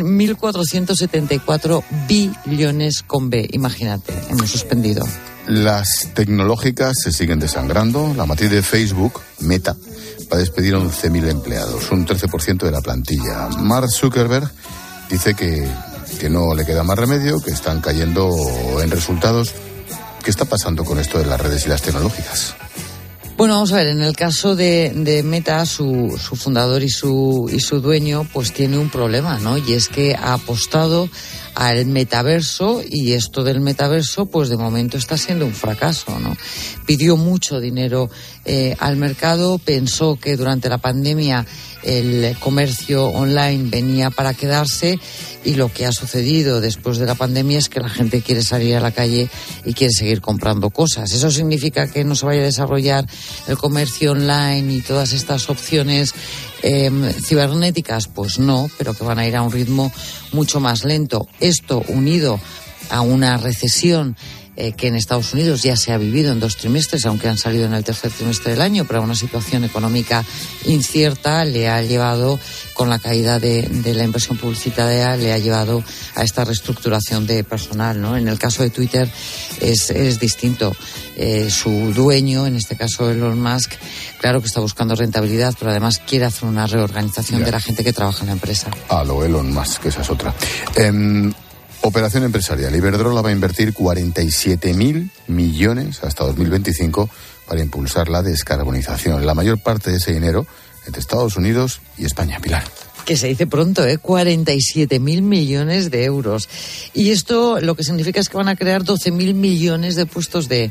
[SPEAKER 23] 1.474 billones con B. Imagínate, hemos suspendido.
[SPEAKER 1] Las tecnológicas se siguen desangrando. La matriz de Facebook, Meta, va a despedir a 11.000 empleados, un 13% de la plantilla. Mark Zuckerberg dice que no le queda más remedio, que están cayendo en resultados. ¿Qué está pasando con esto de las redes y las tecnológicas?
[SPEAKER 23] Bueno, vamos a ver, en el caso de Meta, su fundador y su dueño, pues tiene un problema, ¿no? Y es que ha apostado al metaverso, y esto del metaverso, pues de momento está siendo un fracaso, ¿no? Pidió mucho dinero al mercado, pensó que durante la pandemia el comercio online venía para quedarse, y lo que ha sucedido después de la pandemia es que la gente quiere salir a la calle y quiere seguir comprando cosas. ¿Eso significa que no se vaya a desarrollar el comercio online y todas estas opciones cibernéticas? Pues no, pero que van a ir a un ritmo mucho más lento. Esto unido a una recesión que en Estados Unidos ya se ha vivido en 2 trimestres, aunque han salido en el tercer trimestre del año, pero a una situación económica incierta, le ha llevado, con la caída de la inversión publicitaria, le ha llevado a esta reestructuración de personal, ¿no? En el caso de Twitter es distinto. Su dueño, en este caso Elon Musk, claro que está buscando rentabilidad, pero además quiere hacer una reorganización de la gente que trabaja en la empresa.
[SPEAKER 1] Lo Elon Musk, esa es otra. Operación empresarial. Iberdrola va a invertir 47.000 millones hasta 2025 para impulsar la descarbonización. La mayor parte de ese dinero entre Estados Unidos y España. Pilar.
[SPEAKER 23] Que se dice pronto, 47.000 millones de euros. Y esto lo que significa es que van a crear 12.000 millones de puestos de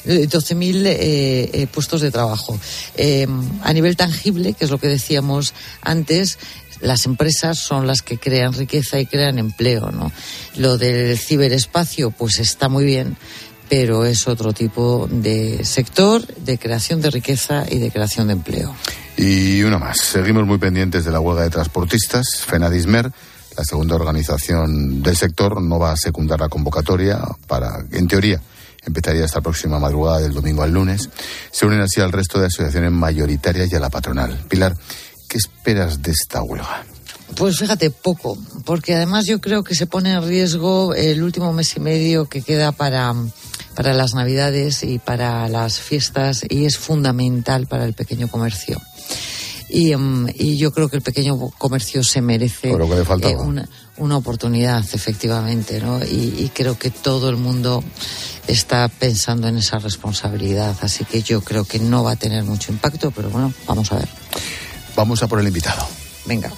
[SPEAKER 23] 12.000 puestos de trabajo. A nivel tangible, que es lo que decíamos antes, las empresas son las que crean riqueza y crean empleo, ¿no? Lo del ciberespacio, pues está muy bien, pero es otro tipo de sector de creación de riqueza y de creación de empleo.
[SPEAKER 1] Y una más. Seguimos muy pendientes de la huelga de transportistas. Fenadismer, la segunda organización del sector, no va a secundar la convocatoria en teoría, empezaría esta próxima madrugada del domingo al lunes. Se unen así al resto de asociaciones mayoritarias y a la patronal. Pilar, ¿qué esperas de esta huelga?
[SPEAKER 23] Pues fíjate, poco, porque además yo creo que se pone en riesgo el último mes y medio que queda para las Navidades y para las fiestas, y es fundamental para el pequeño comercio. y yo creo que el pequeño comercio se merece una oportunidad, efectivamente, ¿no? Y creo que todo el mundo está pensando en esa responsabilidad, así que yo creo que no va a tener mucho impacto, pero bueno, vamos a ver.
[SPEAKER 1] Vamos a por el invitado.
[SPEAKER 23] Venga.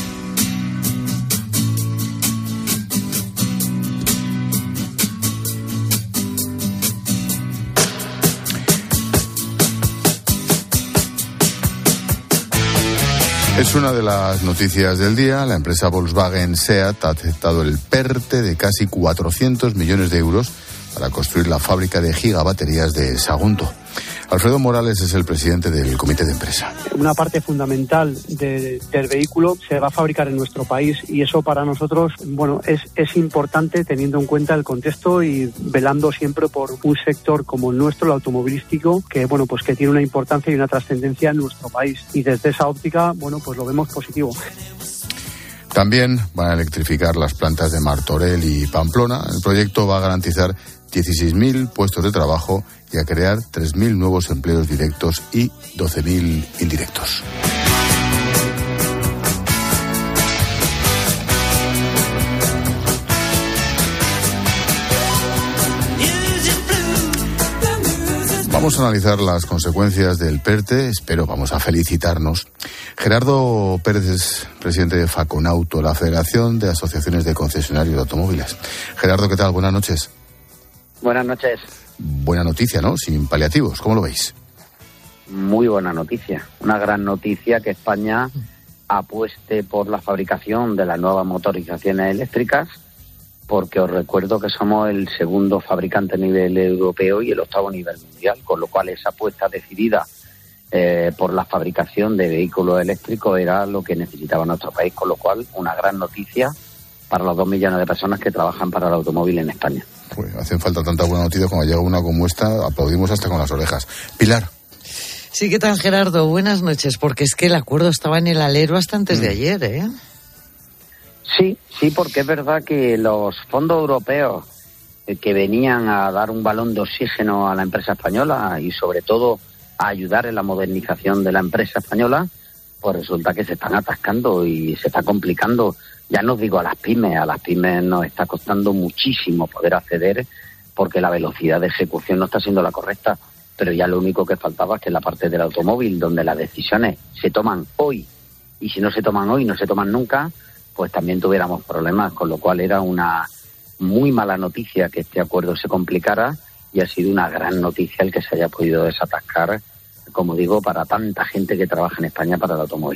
[SPEAKER 1] Es una de las noticias del día. La empresa Volkswagen Seat ha aceptado el PERTE de casi 400 millones de euros para construir la fábrica de gigabaterías de Sagunto. Alfredo Morales es el presidente del comité de empresa.
[SPEAKER 4] Una parte fundamental del vehículo se va a fabricar en nuestro país y eso para nosotros, bueno, es importante teniendo en cuenta el contexto y velando siempre por un sector como el nuestro, el automovilístico, que bueno, pues que tiene una importancia y una trascendencia en nuestro país. Y desde esa óptica, bueno, pues lo vemos positivo.
[SPEAKER 1] También van a electrificar las plantas de Martorell y Pamplona. El proyecto va a garantizar 16.000 puestos de trabajo y a crear 3.000 nuevos empleos directos y 12.000 indirectos. Vamos a analizar las consecuencias del PERTE, vamos a felicitarnos. Gerardo Pérez es presidente de Faconauto, la Federación de Asociaciones de Concesionarios de Automóviles. Gerardo, ¿qué tal? Buenas noches.
[SPEAKER 5] Buenas noches.
[SPEAKER 1] Buena noticia, ¿no? Sin paliativos, ¿cómo lo veis?
[SPEAKER 5] Muy buena noticia, una gran noticia que España apueste por la fabricación de las nuevas motorizaciones eléctricas, porque os recuerdo que somos el segundo fabricante a nivel europeo y el octavo a nivel mundial, con lo cual esa apuesta decidida por la fabricación de vehículos eléctricos era lo que necesitaba nuestro país, con lo cual una gran noticia para los 2 millones de personas que trabajan para el automóvil en España.
[SPEAKER 1] Pues hacen falta tanta buena noticia, cuando llega una como esta aplaudimos hasta con las orejas. Pilar.
[SPEAKER 23] Sí, ¿qué tal, Gerardo? Buenas noches, porque es que el acuerdo estaba en el alero hasta antes de ayer, ¿eh?
[SPEAKER 5] Sí, porque es verdad que los fondos europeos que venían a dar un balón de oxígeno a la empresa española y sobre todo a ayudar en la modernización de la empresa española, pues resulta que se están atascando y se está complicando. Ya no digo a las pymes nos está costando muchísimo poder acceder porque la velocidad de ejecución no está siendo la correcta, pero ya lo único que faltaba es que en la parte del automóvil, donde las decisiones se toman hoy y si no se toman hoy no se toman nunca, pues también tuviéramos problemas, con lo cual era una muy mala noticia que este acuerdo se complicara y ha sido una gran noticia el que se haya podido desatascar, como digo, para tanta gente que trabaja en España para el automóvil.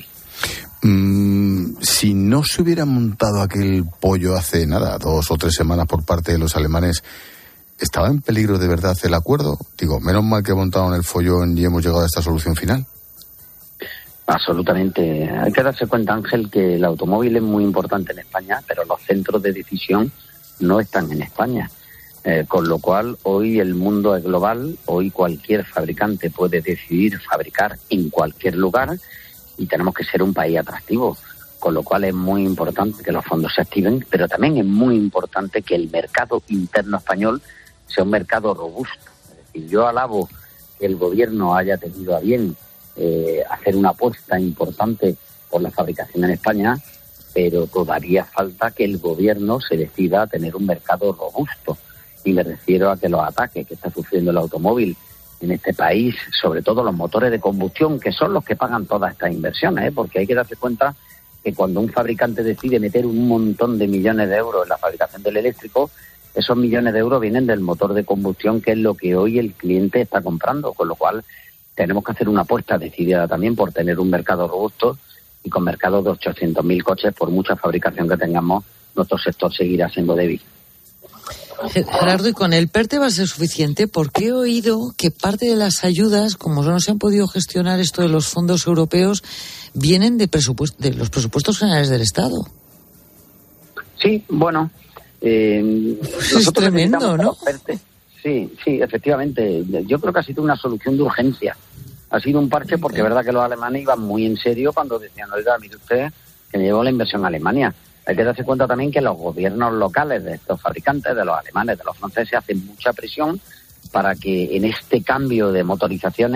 [SPEAKER 1] Si no se hubiera montado aquel pollo hace 2 o 3 semanas por parte de los alemanes, ¿estaba en peligro de verdad el acuerdo? Digo, menos mal que montaron el follón y hemos llegado a esta solución final.
[SPEAKER 5] Absolutamente. Hay que darse cuenta, Ángel, que el automóvil es muy importante en España, pero los centros de decisión no están en España. Con lo cual, hoy el mundo es global, hoy cualquier fabricante puede decidir fabricar en cualquier lugar y tenemos que ser un país atractivo. Con lo cual es muy importante que los fondos se activen, pero también es muy importante que el mercado interno español sea un mercado robusto. Es decir, yo alabo que el gobierno haya tenido a bien hacer una apuesta importante por la fabricación en España, pero todavía falta que el gobierno se decida a tener un mercado robusto. Y me refiero a que los ataques que está sufriendo el automóvil en este país, sobre todo los motores de combustión, que son los que pagan todas estas inversiones, porque hay que darse cuenta que cuando un fabricante decide meter un montón de millones de euros en la fabricación del eléctrico, esos millones de euros vienen del motor de combustión, que es lo que hoy el cliente está comprando, con lo cual tenemos que hacer una apuesta decidida también por tener un mercado robusto, y con mercados de 800.000 coches, por mucha fabricación que tengamos, nuestro sector seguirá siendo débil.
[SPEAKER 23] Gerardo, ¿y con el PERTE va a ser suficiente? Porque he oído que parte de las ayudas, como no se han podido gestionar esto de los fondos europeos, vienen de los presupuestos generales del Estado.
[SPEAKER 5] Sí, bueno.
[SPEAKER 23] Es tremendo, ¿no?
[SPEAKER 5] Sí, efectivamente. Yo creo que ha sido una solución de urgencia. Ha sido un parche porque es verdad que los alemanes iban muy en serio cuando decían, oiga, mire usted, que me llevó la inversión a Alemania. Hay que darse cuenta también que los gobiernos locales de estos fabricantes, de los alemanes, de los franceses, hacen mucha presión para que en este cambio de motorizaciones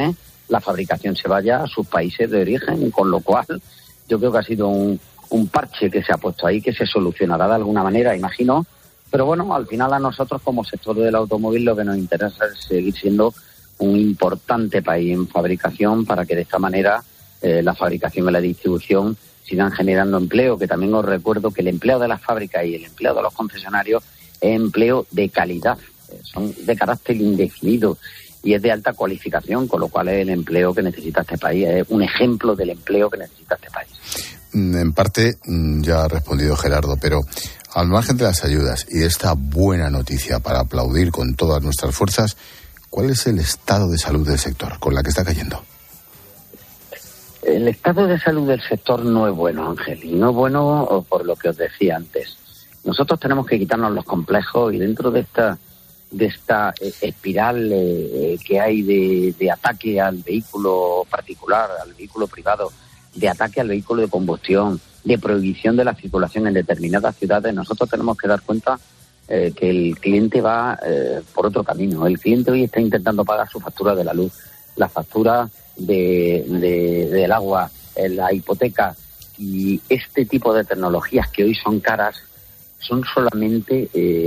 [SPEAKER 5] la fabricación se vaya a sus países de origen, con lo cual yo creo que ha sido un parche que se ha puesto ahí, que se solucionará de alguna manera, imagino. Pero bueno, al final a nosotros como sector del automóvil lo que nos interesa es seguir siendo un importante país en fabricación, para que de esta manera la fabricación y la distribución sigan generando empleo, que también os recuerdo que el empleo de las fábricas y el empleo de los concesionarios es empleo de calidad, son de carácter indefinido y es de alta cualificación, con lo cual es el empleo que necesita este país, es un ejemplo del empleo que necesita este país.
[SPEAKER 1] En parte ya ha respondido Gerardo, pero al margen de las ayudas y de esta buena noticia para aplaudir con todas nuestras fuerzas, ¿cuál es el estado de salud del sector con la que está cayendo?
[SPEAKER 5] El estado de salud del sector no es bueno, Ángel, y no es bueno por lo que os decía antes. Nosotros tenemos que quitarnos los complejos y dentro de esta espiral que hay de ataque al vehículo particular, al vehículo privado, de ataque al vehículo de combustión, de prohibición de la circulación en determinadas ciudades, nosotros tenemos que dar cuenta que el cliente va por otro camino. El cliente hoy está intentando pagar su factura de la luz, la factura del agua, la hipoteca, y este tipo de tecnologías que hoy son caras están solamente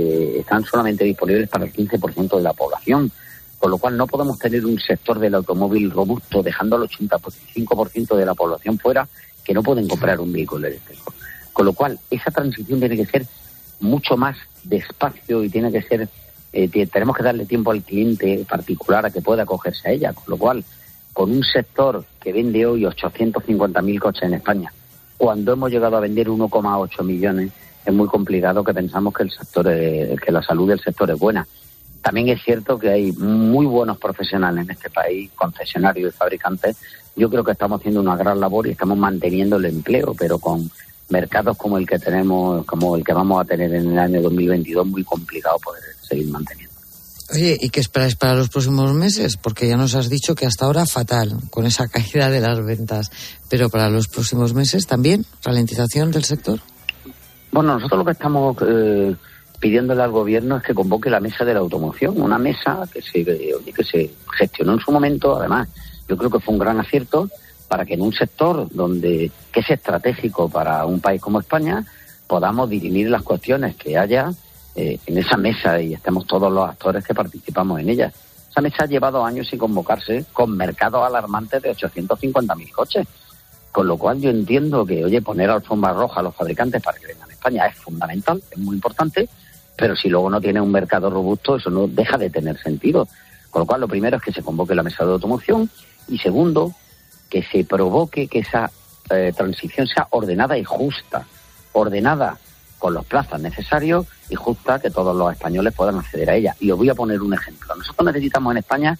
[SPEAKER 5] disponibles para el 15% de la población, con lo cual no podemos tener un sector del automóvil robusto dejando al 85% de la población fuera, que no pueden comprar un vehículo eléctrico. Con lo cual esa transición tiene que ser mucho más despacio y tiene que ser tenemos que darle tiempo al cliente particular a que pueda acogerse a ella, con lo cual con un sector que vende hoy 850.000 coches en España, cuando hemos llegado a vender 1,8 millones, es muy complicado que pensamos que que la salud del sector es buena. También es cierto que hay muy buenos profesionales en este país, concesionarios y fabricantes. Yo creo que estamos haciendo una gran labor y estamos manteniendo el empleo, pero con mercados como el que tenemos, como el que vamos a tener en el año 2022, muy complicado poder seguir manteniendo.
[SPEAKER 23] Oye, ¿y qué esperáis para los próximos meses? Porque ya nos has dicho que hasta ahora fatal, con esa caída de las ventas. Pero para los próximos meses también, ralentización del sector.
[SPEAKER 5] Bueno, nosotros lo que estamos pidiéndole al gobierno es que convoque la mesa de la automoción, una mesa que se gestionó en su momento, además yo creo que fue un gran acierto, para que en un sector que es estratégico para un país como España, podamos dirimir las cuestiones que haya en esa mesa y estemos todos los actores que participamos en ella. Esa mesa ha llevado años sin convocarse, con mercados alarmantes de 850.000 coches. Con lo cual yo entiendo que, poner alfombra roja a los fabricantes para que vengan a España es fundamental, es muy importante, pero si luego no tiene un mercado robusto, eso no deja de tener sentido. Con lo cual lo primero es que se convoque la mesa de automoción y segundo, que se provoque que esa transición sea ordenada y justa, ordenada con los plazos necesarios y justa, que todos los españoles puedan acceder a ella. Y os voy a poner un ejemplo. Nosotros necesitamos en España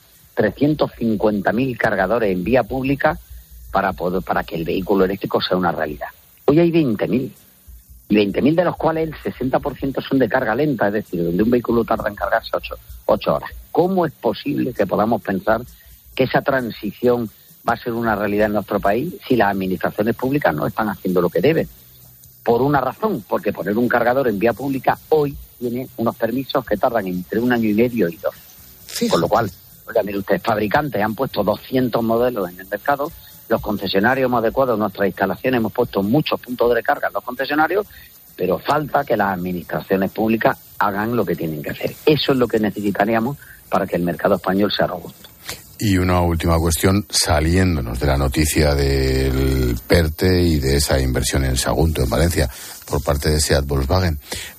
[SPEAKER 5] 350.000 cargadores en vía pública para que el vehículo eléctrico sea una realidad. Hoy hay 20.000, y 20.000 de los cuales el 60% son de carga lenta, es decir, donde un vehículo tarda en cargarse 8 horas. ¿Cómo es posible que podamos pensar que esa transición va a ser una realidad en nuestro país si las administraciones públicas no están haciendo lo que deben? Por una razón, porque poner un cargador en vía pública hoy tiene unos permisos que tardan entre 1 año y medio y 2. Sí. Con lo cual, mire ustedes, fabricantes han puesto 200 modelos en el mercado, los concesionarios hemos adecuado nuestras instalaciones, hemos puesto muchos puntos de recarga en los concesionarios, pero falta que las administraciones públicas hagan lo que tienen que hacer. Eso es lo que necesitaríamos para que el mercado español sea robusto.
[SPEAKER 1] Y una última cuestión, saliéndonos de la noticia del PERTE y de esa inversión en Sagunto, en Valencia, por parte de SEAT Volkswagen.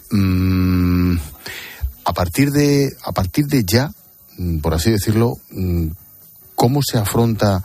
[SPEAKER 1] A partir de ya, por así decirlo, ¿cómo se afronta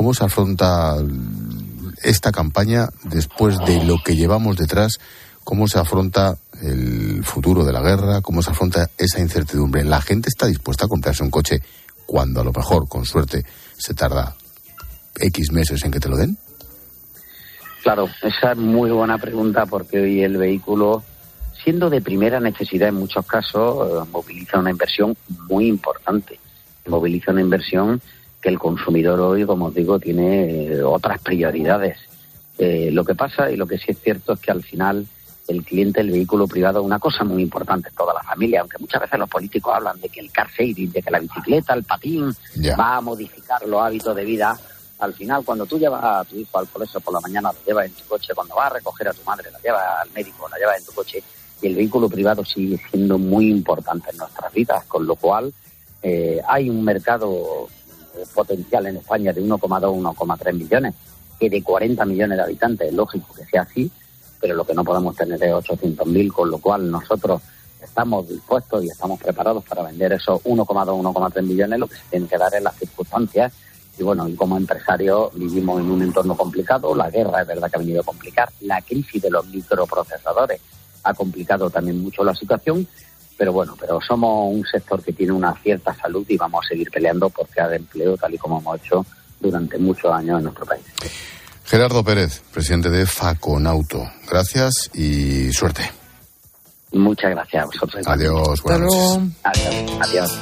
[SPEAKER 1] esta campaña después de lo que llevamos detrás? ¿Cómo se afronta el futuro de la guerra? ¿Cómo se afronta esa incertidumbre? ¿La gente está dispuesta a comprarse un coche cuando a lo mejor, con suerte, se tarda X meses en que te lo den?
[SPEAKER 5] Claro, esa es muy buena pregunta, porque hoy el vehículo, siendo de primera necesidad en muchos casos, moviliza una inversión muy importante. Moviliza una inversión que el consumidor hoy, como os digo, tiene otras prioridades. Lo que pasa y lo que sí es cierto es que al final el cliente del vehículo privado, una cosa muy importante en toda la familia, aunque muchas veces los políticos hablan de que el car sharing, de que la bicicleta, el patín, va a modificar los hábitos de vida. Al final, cuando tú llevas a tu hijo al colegio por la mañana, lo llevas en tu coche, cuando vas a recoger a tu madre, la llevas al médico, la llevas en tu coche, y el vehículo privado sigue siendo muy importante en nuestras vidas, con lo cual hay un mercado potencial en España de 1,2, 1,3 millones, que de 40 millones de habitantes es lógico que sea así, pero lo que no podemos tener es 800.000, con lo cual nosotros estamos dispuestos y estamos preparados para vender esos 1,2, 1,3 millones. Lo que se tiene que dar es las circunstancias. Y bueno, y como empresarios vivimos en un entorno complicado. La guerra es verdad que ha venido a complicar. La crisis de los microprocesadores ha complicado también mucho la situación. Pero bueno, somos un sector que tiene una cierta salud y vamos a seguir peleando por crear empleo, tal y como hemos hecho durante muchos años en nuestro país.
[SPEAKER 1] Gerardo Pérez, presidente de Faconauto. Gracias y suerte.
[SPEAKER 5] Muchas gracias a vosotros.
[SPEAKER 1] Adiós, buenas noches.
[SPEAKER 5] Adiós.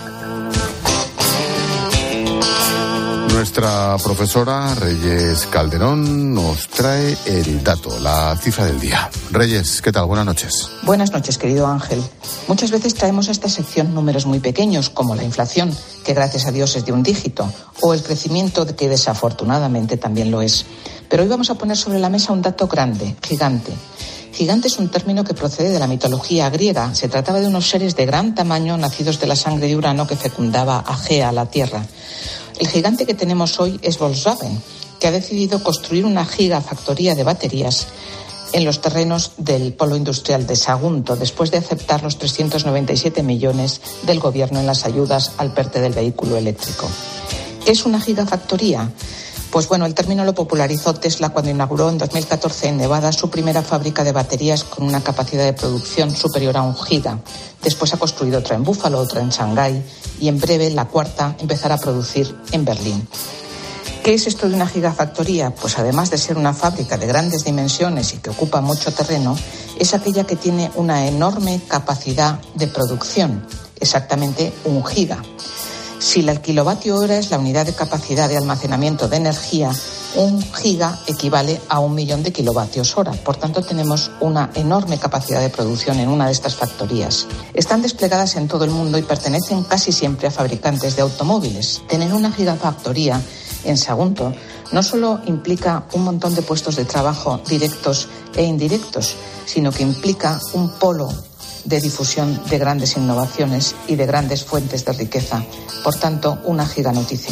[SPEAKER 1] Nuestra profesora Reyes Calderón nos trae el dato, la cifra del día. Reyes, ¿qué tal? Buenas noches.
[SPEAKER 6] Buenas noches, querido Ángel. Muchas veces traemos a esta sección números muy pequeños, como la inflación, que gracias a Dios es de un dígito, o el crecimiento, que desafortunadamente también lo es. Pero hoy vamos a poner sobre la mesa un dato grande, gigante. Gigante es un término que procede de la mitología griega. Se trataba de unos seres de gran tamaño nacidos de la sangre de Urano que fecundaba a Gea, la Tierra. El gigante que tenemos hoy es Volkswagen, que ha decidido construir una gigafactoría de baterías en los terrenos del polo industrial de Sagunto, después de aceptar los 397 millones del gobierno en las ayudas al PERTE del vehículo eléctrico. ¿Qué es una gigafactoría? Pues bueno, el término lo popularizó Tesla cuando inauguró en 2014 en Nevada su primera fábrica de baterías con una capacidad de producción superior a 1 giga. Después ha construido otra en Búfalo, otra en Shanghái y en breve la cuarta empezará a producir en Berlín. ¿Qué es esto de una gigafactoría? Pues además de ser una fábrica de grandes dimensiones y que ocupa mucho terreno, es aquella que tiene una enorme capacidad de producción, exactamente 1 giga. Si el kilovatio hora es la unidad de capacidad de almacenamiento de energía, 1 giga equivale a 1 millón de kilovatios hora. Por tanto, tenemos una enorme capacidad de producción en una de estas factorías. Están desplegadas en todo el mundo y pertenecen casi siempre a fabricantes de automóviles. Tener una gigafactoría en Sagunto no solo implica un montón de puestos de trabajo directos e indirectos, sino que implica un polo de difusión de grandes innovaciones y de grandes fuentes de riqueza. Por tanto, una giganoticia.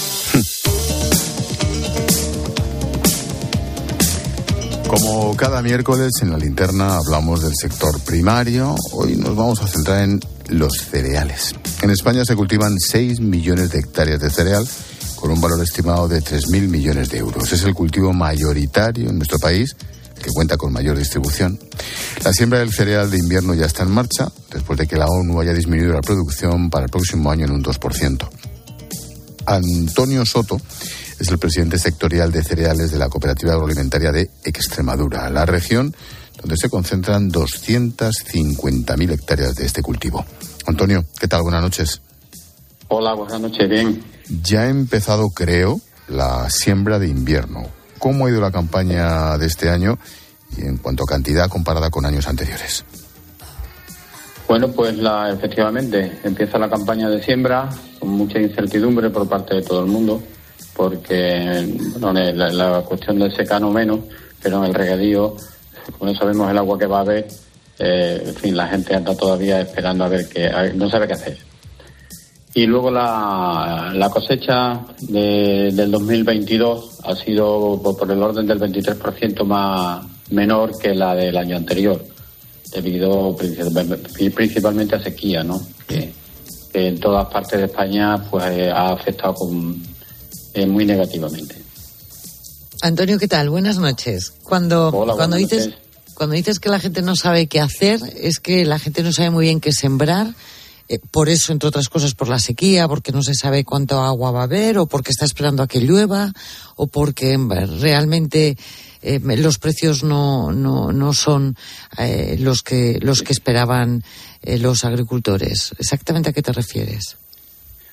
[SPEAKER 1] Como cada miércoles en la linterna hablamos del sector primario, hoy nos vamos a centrar en los cereales. En España se cultivan 6 millones de hectáreas de cereal con un valor estimado de 3.000 millones de euros. Es el cultivo mayoritario en nuestro país, que cuenta con mayor distribución. La siembra del cereal de invierno ya está en marcha, después de que la ONU haya disminuido la producción para el próximo año en un 2%. Antonio Soto es el presidente sectorial de cereales de la Cooperativa Agroalimentaria de Extremadura, la región donde se concentran 250.000 hectáreas de este cultivo. Antonio, ¿qué tal? Buenas noches.
[SPEAKER 7] Hola, buenas noches, bien.
[SPEAKER 1] Ya ha empezado, creo, la siembra de invierno. ¿Cómo ha ido la campaña de este año y en cuanto a cantidad comparada con años anteriores?
[SPEAKER 7] Bueno, pues efectivamente empieza la campaña de siembra con mucha incertidumbre por parte de todo el mundo, porque la cuestión del secano menos, pero en el regadío, como no sabemos el agua que va a haber, en fin, la gente anda todavía esperando a ver no sabe qué hacer. Y luego la cosecha del 2022 ha sido por el orden del 23% menor que la del año anterior, debido principalmente a sequía, ¿no? Que en todas partes de España pues ha afectado muy negativamente.
[SPEAKER 23] Antonio, ¿qué tal? Buenas noches. Cuando dices que la gente no sabe qué hacer, es que la gente no sabe muy bien qué sembrar. Por eso, entre otras cosas, por la sequía, porque no se sabe cuánto agua va a haber, o porque está esperando a que llueva, o porque realmente los precios no son los que esperaban los agricultores. ¿Exactamente a qué te refieres?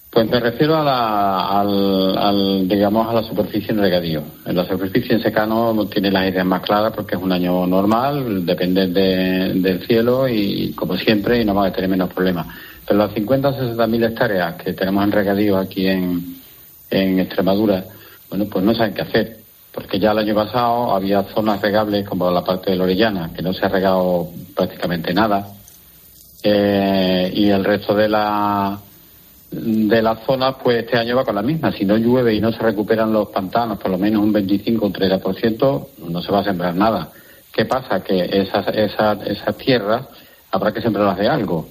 [SPEAKER 7] Pues me refiero a la superficie en regadío. En la superficie en secano tiene las ideas más claras porque es un año normal, depende del cielo y como siempre y no va a tener menos problemas. Pero las 50 o 60 mil hectáreas que tenemos en regadío aquí en Extremadura, bueno, pues no saben qué hacer. Porque ya el año pasado había zonas regables como la parte de la Orellana, que no se ha regado prácticamente nada. Y el resto de las zonas, pues este año va con la misma. Si no llueve y no se recuperan los pantanos, por lo menos un 25 o un 30%, no se va a sembrar nada. ¿Qué pasa? Que esas tierras habrá que sembrarlas de algo.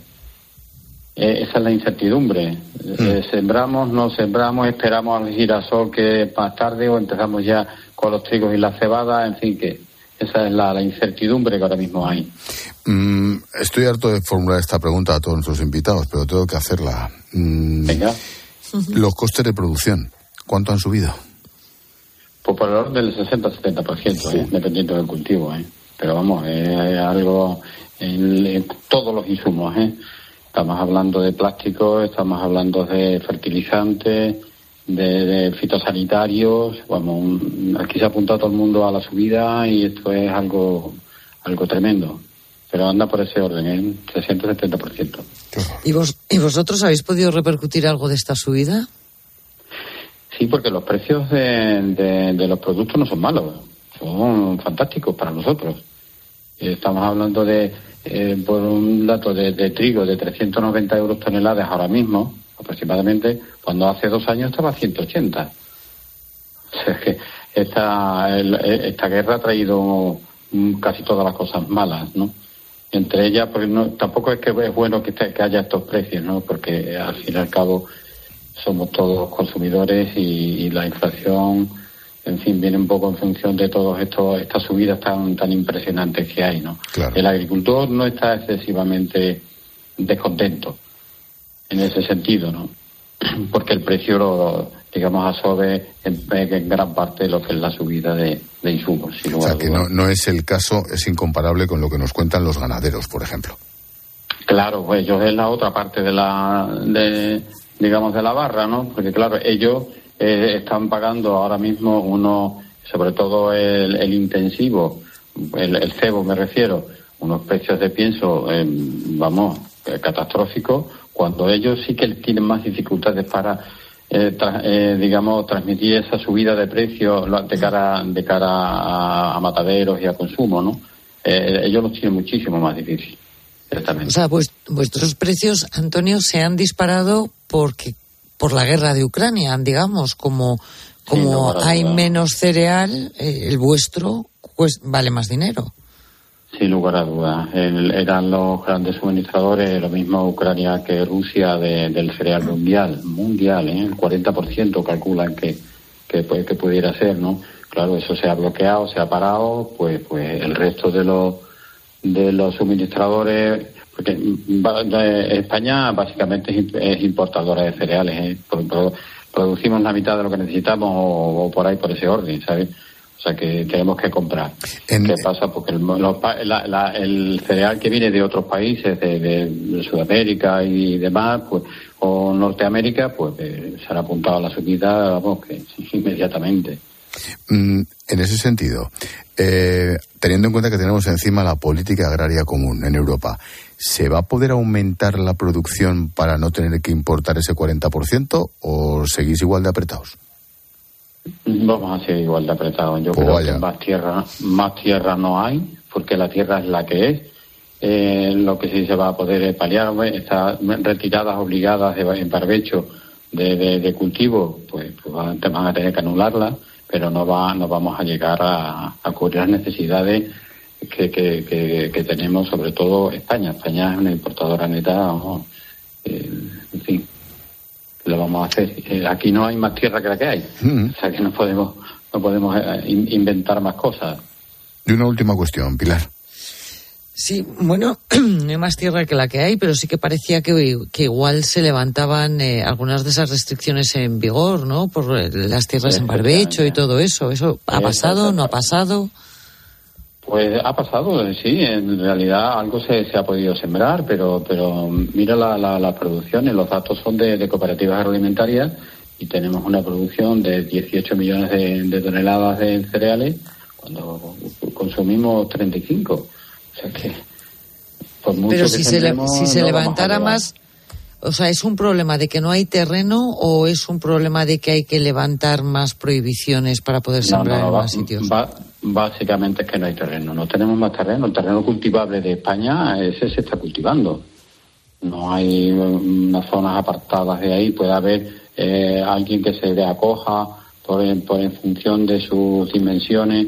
[SPEAKER 7] Esa es la incertidumbre. Sembramos, no sembramos, esperamos al girasol que más tarde o empezamos ya con los trigos y la cebada, en fin, que esa es la incertidumbre que ahora mismo hay.
[SPEAKER 1] Estoy harto de formular esta pregunta a todos nuestros invitados, pero tengo que hacerla.
[SPEAKER 7] Venga.
[SPEAKER 1] Los costes de producción, ¿cuánto han subido?
[SPEAKER 7] Pues por el orden del 60-70%, dependiendo del cultivo. Pero vamos, es algo en todos los insumos. Estamos hablando de plástico, estamos hablando de fertilizantes, de fitosanitarios. Vamos, aquí se ha apuntado todo el mundo a la subida y esto es algo tremendo. Pero anda por ese orden, 60-70%.
[SPEAKER 23] ¿Y vosotros habéis podido repercutir algo de esta subida?
[SPEAKER 7] Sí, porque los precios de los productos no son malos, son fantásticos para nosotros. Estamos hablando por un dato de trigo de 390 euros toneladas ahora mismo, aproximadamente, cuando hace 2 años estaba a 180. O sea que esta guerra ha traído casi todas las cosas malas, ¿no? Entre ellas, pues tampoco es que es bueno que haya estos precios, ¿no? Porque al fin y al cabo somos todos consumidores y la inflación, en fin, viene un poco en función de todas estas subidas tan impresionantes que hay, ¿no? Claro. El agricultor no está excesivamente descontento en ese sentido, ¿no? Porque el precio absorbe en gran parte lo que es la subida de insumos.
[SPEAKER 1] O sea, que no es el caso, es incomparable con lo que nos cuentan los ganaderos, por ejemplo.
[SPEAKER 7] Claro, pues ellos es la otra parte de la barra, ¿no? Porque claro, ellos están pagando ahora mismo sobre todo el intensivo, el cebo me refiero, unos precios de pienso, catastróficos, cuando ellos sí que tienen más dificultades para transmitir esa subida de precios de cara a mataderos y a consumo, ¿no? Ellos los tienen muchísimo más difícil, ciertamente.
[SPEAKER 23] O sea, vuestros precios, Antonio, se han disparado por la guerra de Ucrania, digamos, como hay menos cereal, el vuestro pues vale más dinero.
[SPEAKER 7] Sin lugar a dudas. Eran los grandes suministradores, lo mismo Ucrania que Rusia, del cereal mundial, el 40% calculan que pudiera ser, ¿no? Claro, eso se ha bloqueado, se ha parado, pues el resto de los suministradores, porque España básicamente es importadora de cereales, producimos la mitad de lo que necesitamos o por ahí, por ese orden, ¿sabes? O sea, que tenemos que comprar. ¿Qué pasa? Porque el cereal que viene de otros países, de Sudamérica y demás, pues, o Norteamérica, pues se han apuntado a la subida, inmediatamente.
[SPEAKER 1] En ese sentido, teniendo en cuenta que tenemos encima la política agraria común en Europa, ¿se va a poder aumentar la producción para no tener que importar ese 40% o seguís igual de apretados?
[SPEAKER 7] Vamos a ser igual de apretados. Yo creo que más tierra no hay, porque la tierra es la que es. Lo que sí se va a poder paliar, estas retiradas obligadas en barbecho de cultivo, pues van a tener que anularlas, pero no vamos a llegar a cubrir las necesidades que tenemos, sobre todo España. España es una importadora neta, en fin. Lo vamos a hacer. Aquí no hay más tierra que la que hay. O sea que no podemos inventar más cosas.
[SPEAKER 1] Y una última cuestión, Pilar.
[SPEAKER 23] Sí, bueno, no hay más tierra que la que hay, pero sí que parecía que igual se levantaban algunas de esas restricciones en vigor, ¿no? Por las tierras en barbecho y todo eso. ¿Eso ha pasado, no ha pasado?
[SPEAKER 7] Pues ha pasado, sí, en realidad algo se ha podido sembrar, pero mira la producción, los datos son de cooperativas agroalimentarias y tenemos una producción de 18 millones de toneladas de cereales cuando consumimos 35. O sea que, por mucho
[SPEAKER 23] pero
[SPEAKER 7] que
[SPEAKER 23] si se levantara más, o sea, ¿es un problema de que no hay terreno o es un problema de que hay que levantar más prohibiciones para poder sembrar en más sitios?
[SPEAKER 7] Básicamente es que no hay terreno, no tenemos más terreno. El terreno cultivable de España, ese se está cultivando. No hay unas zonas apartadas de ahí, puede haber alguien que se le acoja en función de sus dimensiones,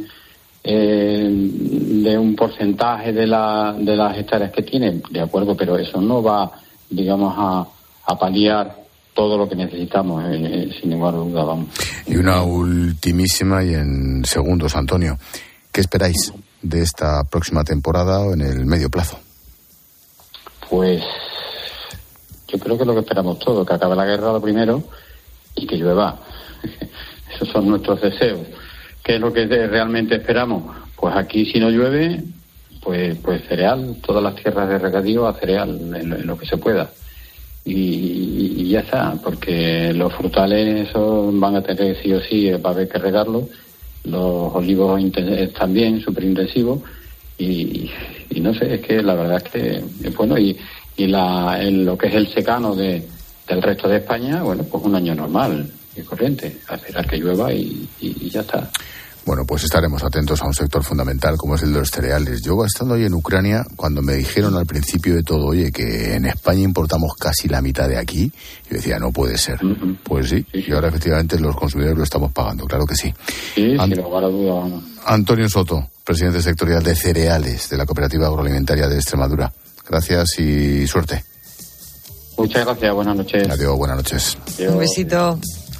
[SPEAKER 7] de un porcentaje de las hectáreas que tiene, de acuerdo, pero eso no va, digamos, a paliar todo lo que necesitamos, sin ninguna duda, vamos.
[SPEAKER 1] Y una ultimísima y en segundos, Antonio, ¿qué esperáis de esta próxima temporada o en el medio plazo?
[SPEAKER 7] Pues yo creo que lo que esperamos todos, que acabe la guerra lo primero y que llueva. Esos son nuestros deseos. ¿Qué es lo que realmente esperamos? Pues aquí si no llueve, pues cereal, todas las tierras de regadío a cereal, en lo que se pueda. Y ya está, porque los frutales esos van a tener sí o sí, va a haber que regarlos, los olivos también, súper intensivos, y no sé, es que la verdad es que es bueno, y lo que es el secano del resto de España, bueno, pues un año normal y corriente, a esperar que llueva y ya está.
[SPEAKER 1] Bueno, pues estaremos atentos a un sector fundamental como es el de los cereales. Yo, estando hoy en Ucrania, cuando me dijeron al principio de todo, oye, que en España importamos casi la mitad de aquí, yo decía, no puede ser. Uh-huh. Pues sí, y ahora efectivamente los consumidores lo estamos pagando, claro que sí.
[SPEAKER 7] Sí, sin lugar a duda, vamos.
[SPEAKER 1] Antonio Soto, presidente sectorial de cereales de la Cooperativa Agroalimentaria de Extremadura. Gracias y suerte.
[SPEAKER 7] Muchas gracias, buenas noches.
[SPEAKER 1] Adiós, buenas noches.
[SPEAKER 23] Un besito.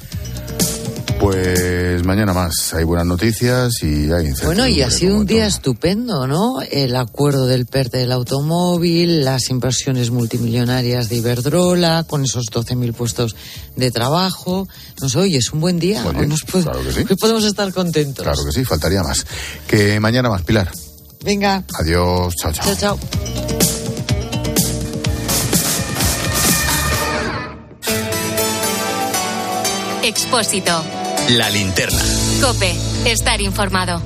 [SPEAKER 1] Pues mañana más. Hay buenas noticias y hay incertidumbre.
[SPEAKER 23] Bueno, y ha sido un día estupendo, ¿no? El acuerdo del PERTE del automóvil, las inversiones multimillonarias de Iberdrola, con esos 12.000 puestos de trabajo. No sé, oye, es un buen día.
[SPEAKER 1] Oye, claro que sí.
[SPEAKER 23] Hoy podemos estar contentos.
[SPEAKER 1] Claro que sí, faltaría más. Que mañana más, Pilar.
[SPEAKER 23] Venga.
[SPEAKER 1] Adiós, chao, chao.
[SPEAKER 23] Chao, chao.
[SPEAKER 3] Expósito.
[SPEAKER 2] La linterna.
[SPEAKER 3] COPE. Estar informado.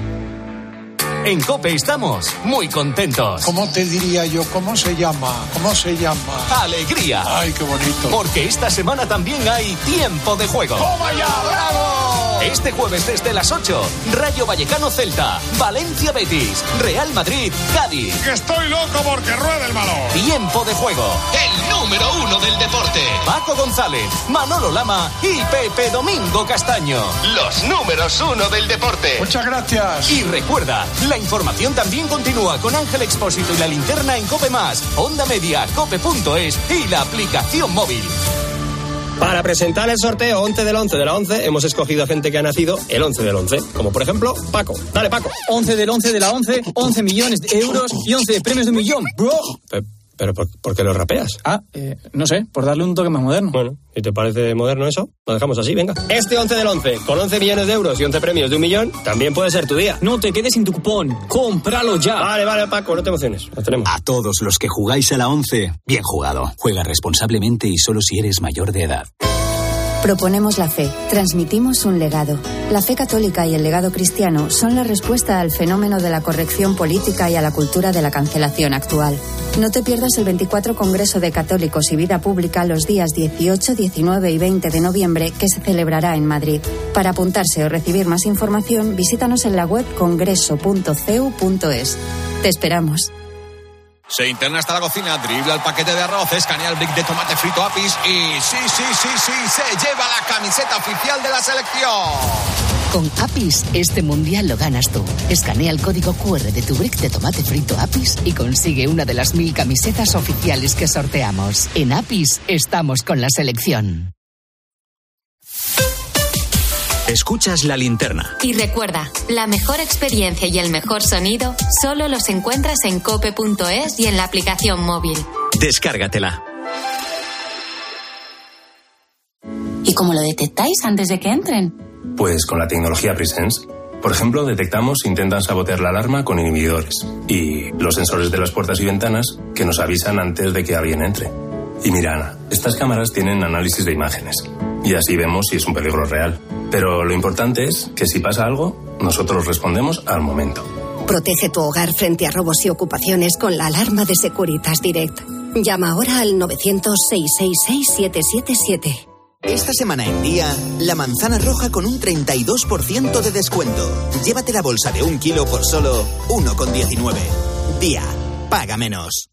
[SPEAKER 15] En COPE estamos muy contentos.
[SPEAKER 8] ¿Cómo te diría yo? ¿Cómo se llama?
[SPEAKER 15] ¡Alegría!
[SPEAKER 8] ¡Ay, qué bonito!
[SPEAKER 15] Porque esta semana también hay tiempo de juego.
[SPEAKER 8] ¡Toma ya, bravo!
[SPEAKER 15] Este jueves desde las 8, Rayo Vallecano Celta, Valencia Betis, Real Madrid Cádiz.
[SPEAKER 8] ¡Que estoy loco porque rueda el balón!
[SPEAKER 15] Tiempo de juego.
[SPEAKER 2] El número 1 del deporte.
[SPEAKER 15] Paco González, Manolo Lama y Pepe Domingo Castaño.
[SPEAKER 2] Los números 1 del deporte.
[SPEAKER 8] Muchas gracias.
[SPEAKER 15] Y recuerda, la información también continúa con Ángel Expósito y la linterna en COPE+, Onda Media, cope.es y la aplicación móvil.
[SPEAKER 9] Para presentar el sorteo 11 del 11 de la 11, hemos escogido a gente que ha nacido el 11 del 11. Como por ejemplo, Paco. Dale, Paco.
[SPEAKER 10] 11 del 11 de la 11, 11 millones de euros y 11 premios de 1 millón, bro.
[SPEAKER 9] ¿Pero por qué lo rapeas?
[SPEAKER 10] No sé, por darle un toque más moderno.
[SPEAKER 9] Bueno, ¿y te parece moderno eso? Lo dejamos así, venga. Este 11 del 11, con 11 millones de euros y 11 premios de 1 millón, también puede ser tu día.
[SPEAKER 10] No te quedes sin tu cupón, cómpralo ya.
[SPEAKER 9] Vale, Paco, no te emociones, lo tenemos.
[SPEAKER 24] A todos los que jugáis a la 11, bien jugado. Juega responsablemente y solo si eres mayor de edad.
[SPEAKER 25] Proponemos la fe, transmitimos un legado. La fe católica y el legado cristiano son la respuesta al fenómeno de la corrección política y a la cultura de la cancelación actual. No te pierdas el 24 Congreso de Católicos y Vida Pública los días 18, 19 y 20 de noviembre que se celebrará en Madrid. Para apuntarse o recibir más información, visítanos en la web congreso.ceu.es. Te esperamos.
[SPEAKER 26] Se interna hasta la cocina, dribla el paquete de arroz, escanea el brick de tomate frito Apis y sí, se lleva la camiseta oficial de la selección.
[SPEAKER 27] Con Apis, este mundial lo ganas tú. Escanea el código QR de tu brick de tomate frito Apis y consigue una de las 1000 camisetas oficiales que sorteamos. En Apis, estamos con la selección.
[SPEAKER 2] Escuchas la linterna.
[SPEAKER 3] Y recuerda, la mejor experiencia y el mejor sonido solo los encuentras en cope.es y en la aplicación móvil.
[SPEAKER 2] Descárgatela.
[SPEAKER 28] ¿Y cómo lo detectáis antes de que entren?
[SPEAKER 29] Pues con la tecnología Presence.
[SPEAKER 11] Por ejemplo, detectamos si intentan sabotear la alarma con inhibidores y los sensores de las puertas y ventanas que nos avisan antes de que alguien entre. Y mira, Ana, estas cámaras tienen análisis de imágenes y así vemos si es un peligro real. Pero lo importante es que si pasa algo, nosotros respondemos al momento.
[SPEAKER 12] Protege tu hogar frente a robos y ocupaciones con la alarma de Securitas Direct. Llama ahora al 900-666-777.
[SPEAKER 13] Esta semana en Día, la manzana roja con un 32% de descuento. Llévate la bolsa de 1 kilo por solo 1,19. Día, paga menos.